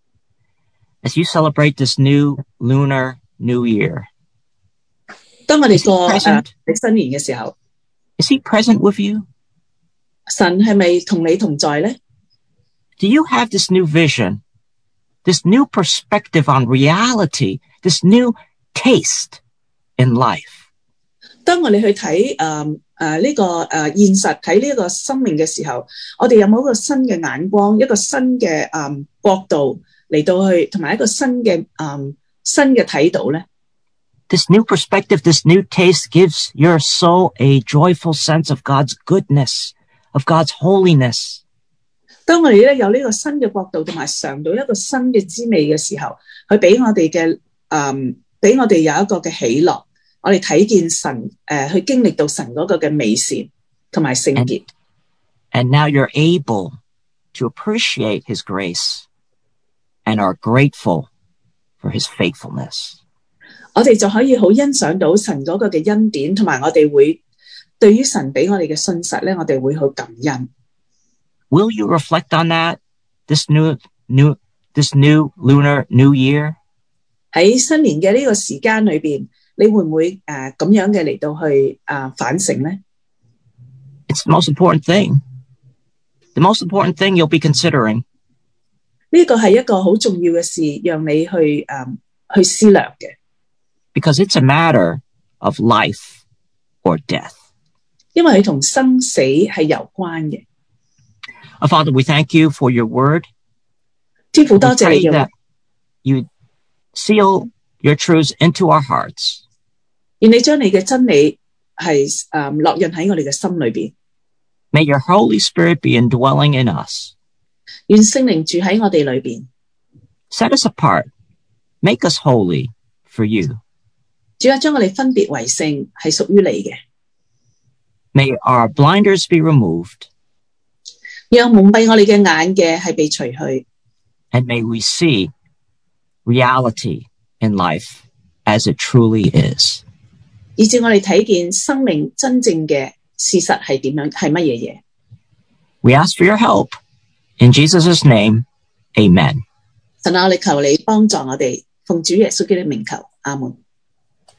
C: As you celebrate this new lunar new year,
D: 當我哋過誒新年嘅時候
C: is he present with you?
D: 神係咪同你同在咧？
C: Do you have this new vision, this new perspective on reality, this new taste in life?
D: 當我哋去睇誒誒呢個誒、呃、現實睇呢個生命嘅時候，我哋有冇一個新嘅眼光，一個新嘅誒、嗯、角度嚟到去，同埋一個新嘅誒、嗯、新嘅睇到咧？
C: This new perspective, this new taste gives your soul a joyful sense of God's goodness, of God's holiness.
D: 當我哋咧有呢個新嘅角度，同埋嘗到一個新嘅滋味嘅時候，佢俾我哋嘅誒俾我哋有一個嘅喜樂。我哋睇見神誒、呃、去經歷到神嗰個嘅美善同埋聖潔。
C: And now you're able to appreciate his grace and are grateful for his faithfulness.
D: 我哋就可以好欣賞到神嗰個嘅恩典，同埋我哋會對於神俾我哋嘅信實咧，我哋會好感恩。
C: Will you reflect on that this new new this new lunar new year?
D: 喺新年嘅呢個時間裏邊，你會唔會誒咁樣嘅嚟到去誒反省咧？
C: It's the most important thing. The most important thing you'll be considering.
D: 呢個係一個好重要嘅事，讓你去誒去思量嘅。
C: Because it's a matter of life or death.
D: 因為佢同生死係有關嘅。
C: Our Father, we thank you for your word.
D: 天父，多謝你嘅。
C: You seal your truths into our hearts.
D: 願你將你嘅真理係誒烙印喺我哋嘅心裏邊。
C: May your Holy Spirit be indwelling in us.
D: 願聖靈住喺我哋裏邊。
C: Set us apart. Make us holy for you.
D: 主啊，將我哋分別為聖，係屬於你嘅。
C: May our blinders be removed.
D: 讓蒙蔽我哋嘅眼嘅係被除去。
C: And may we see reality in life as it truly is.
D: 以致我哋睇見生命真正嘅事實係點樣，係乜嘢嘢。
C: We ask for your help. In Jesus' name, amen.
D: 神啊，我哋求你幫助我哋，奉主耶穌基督名求，阿門。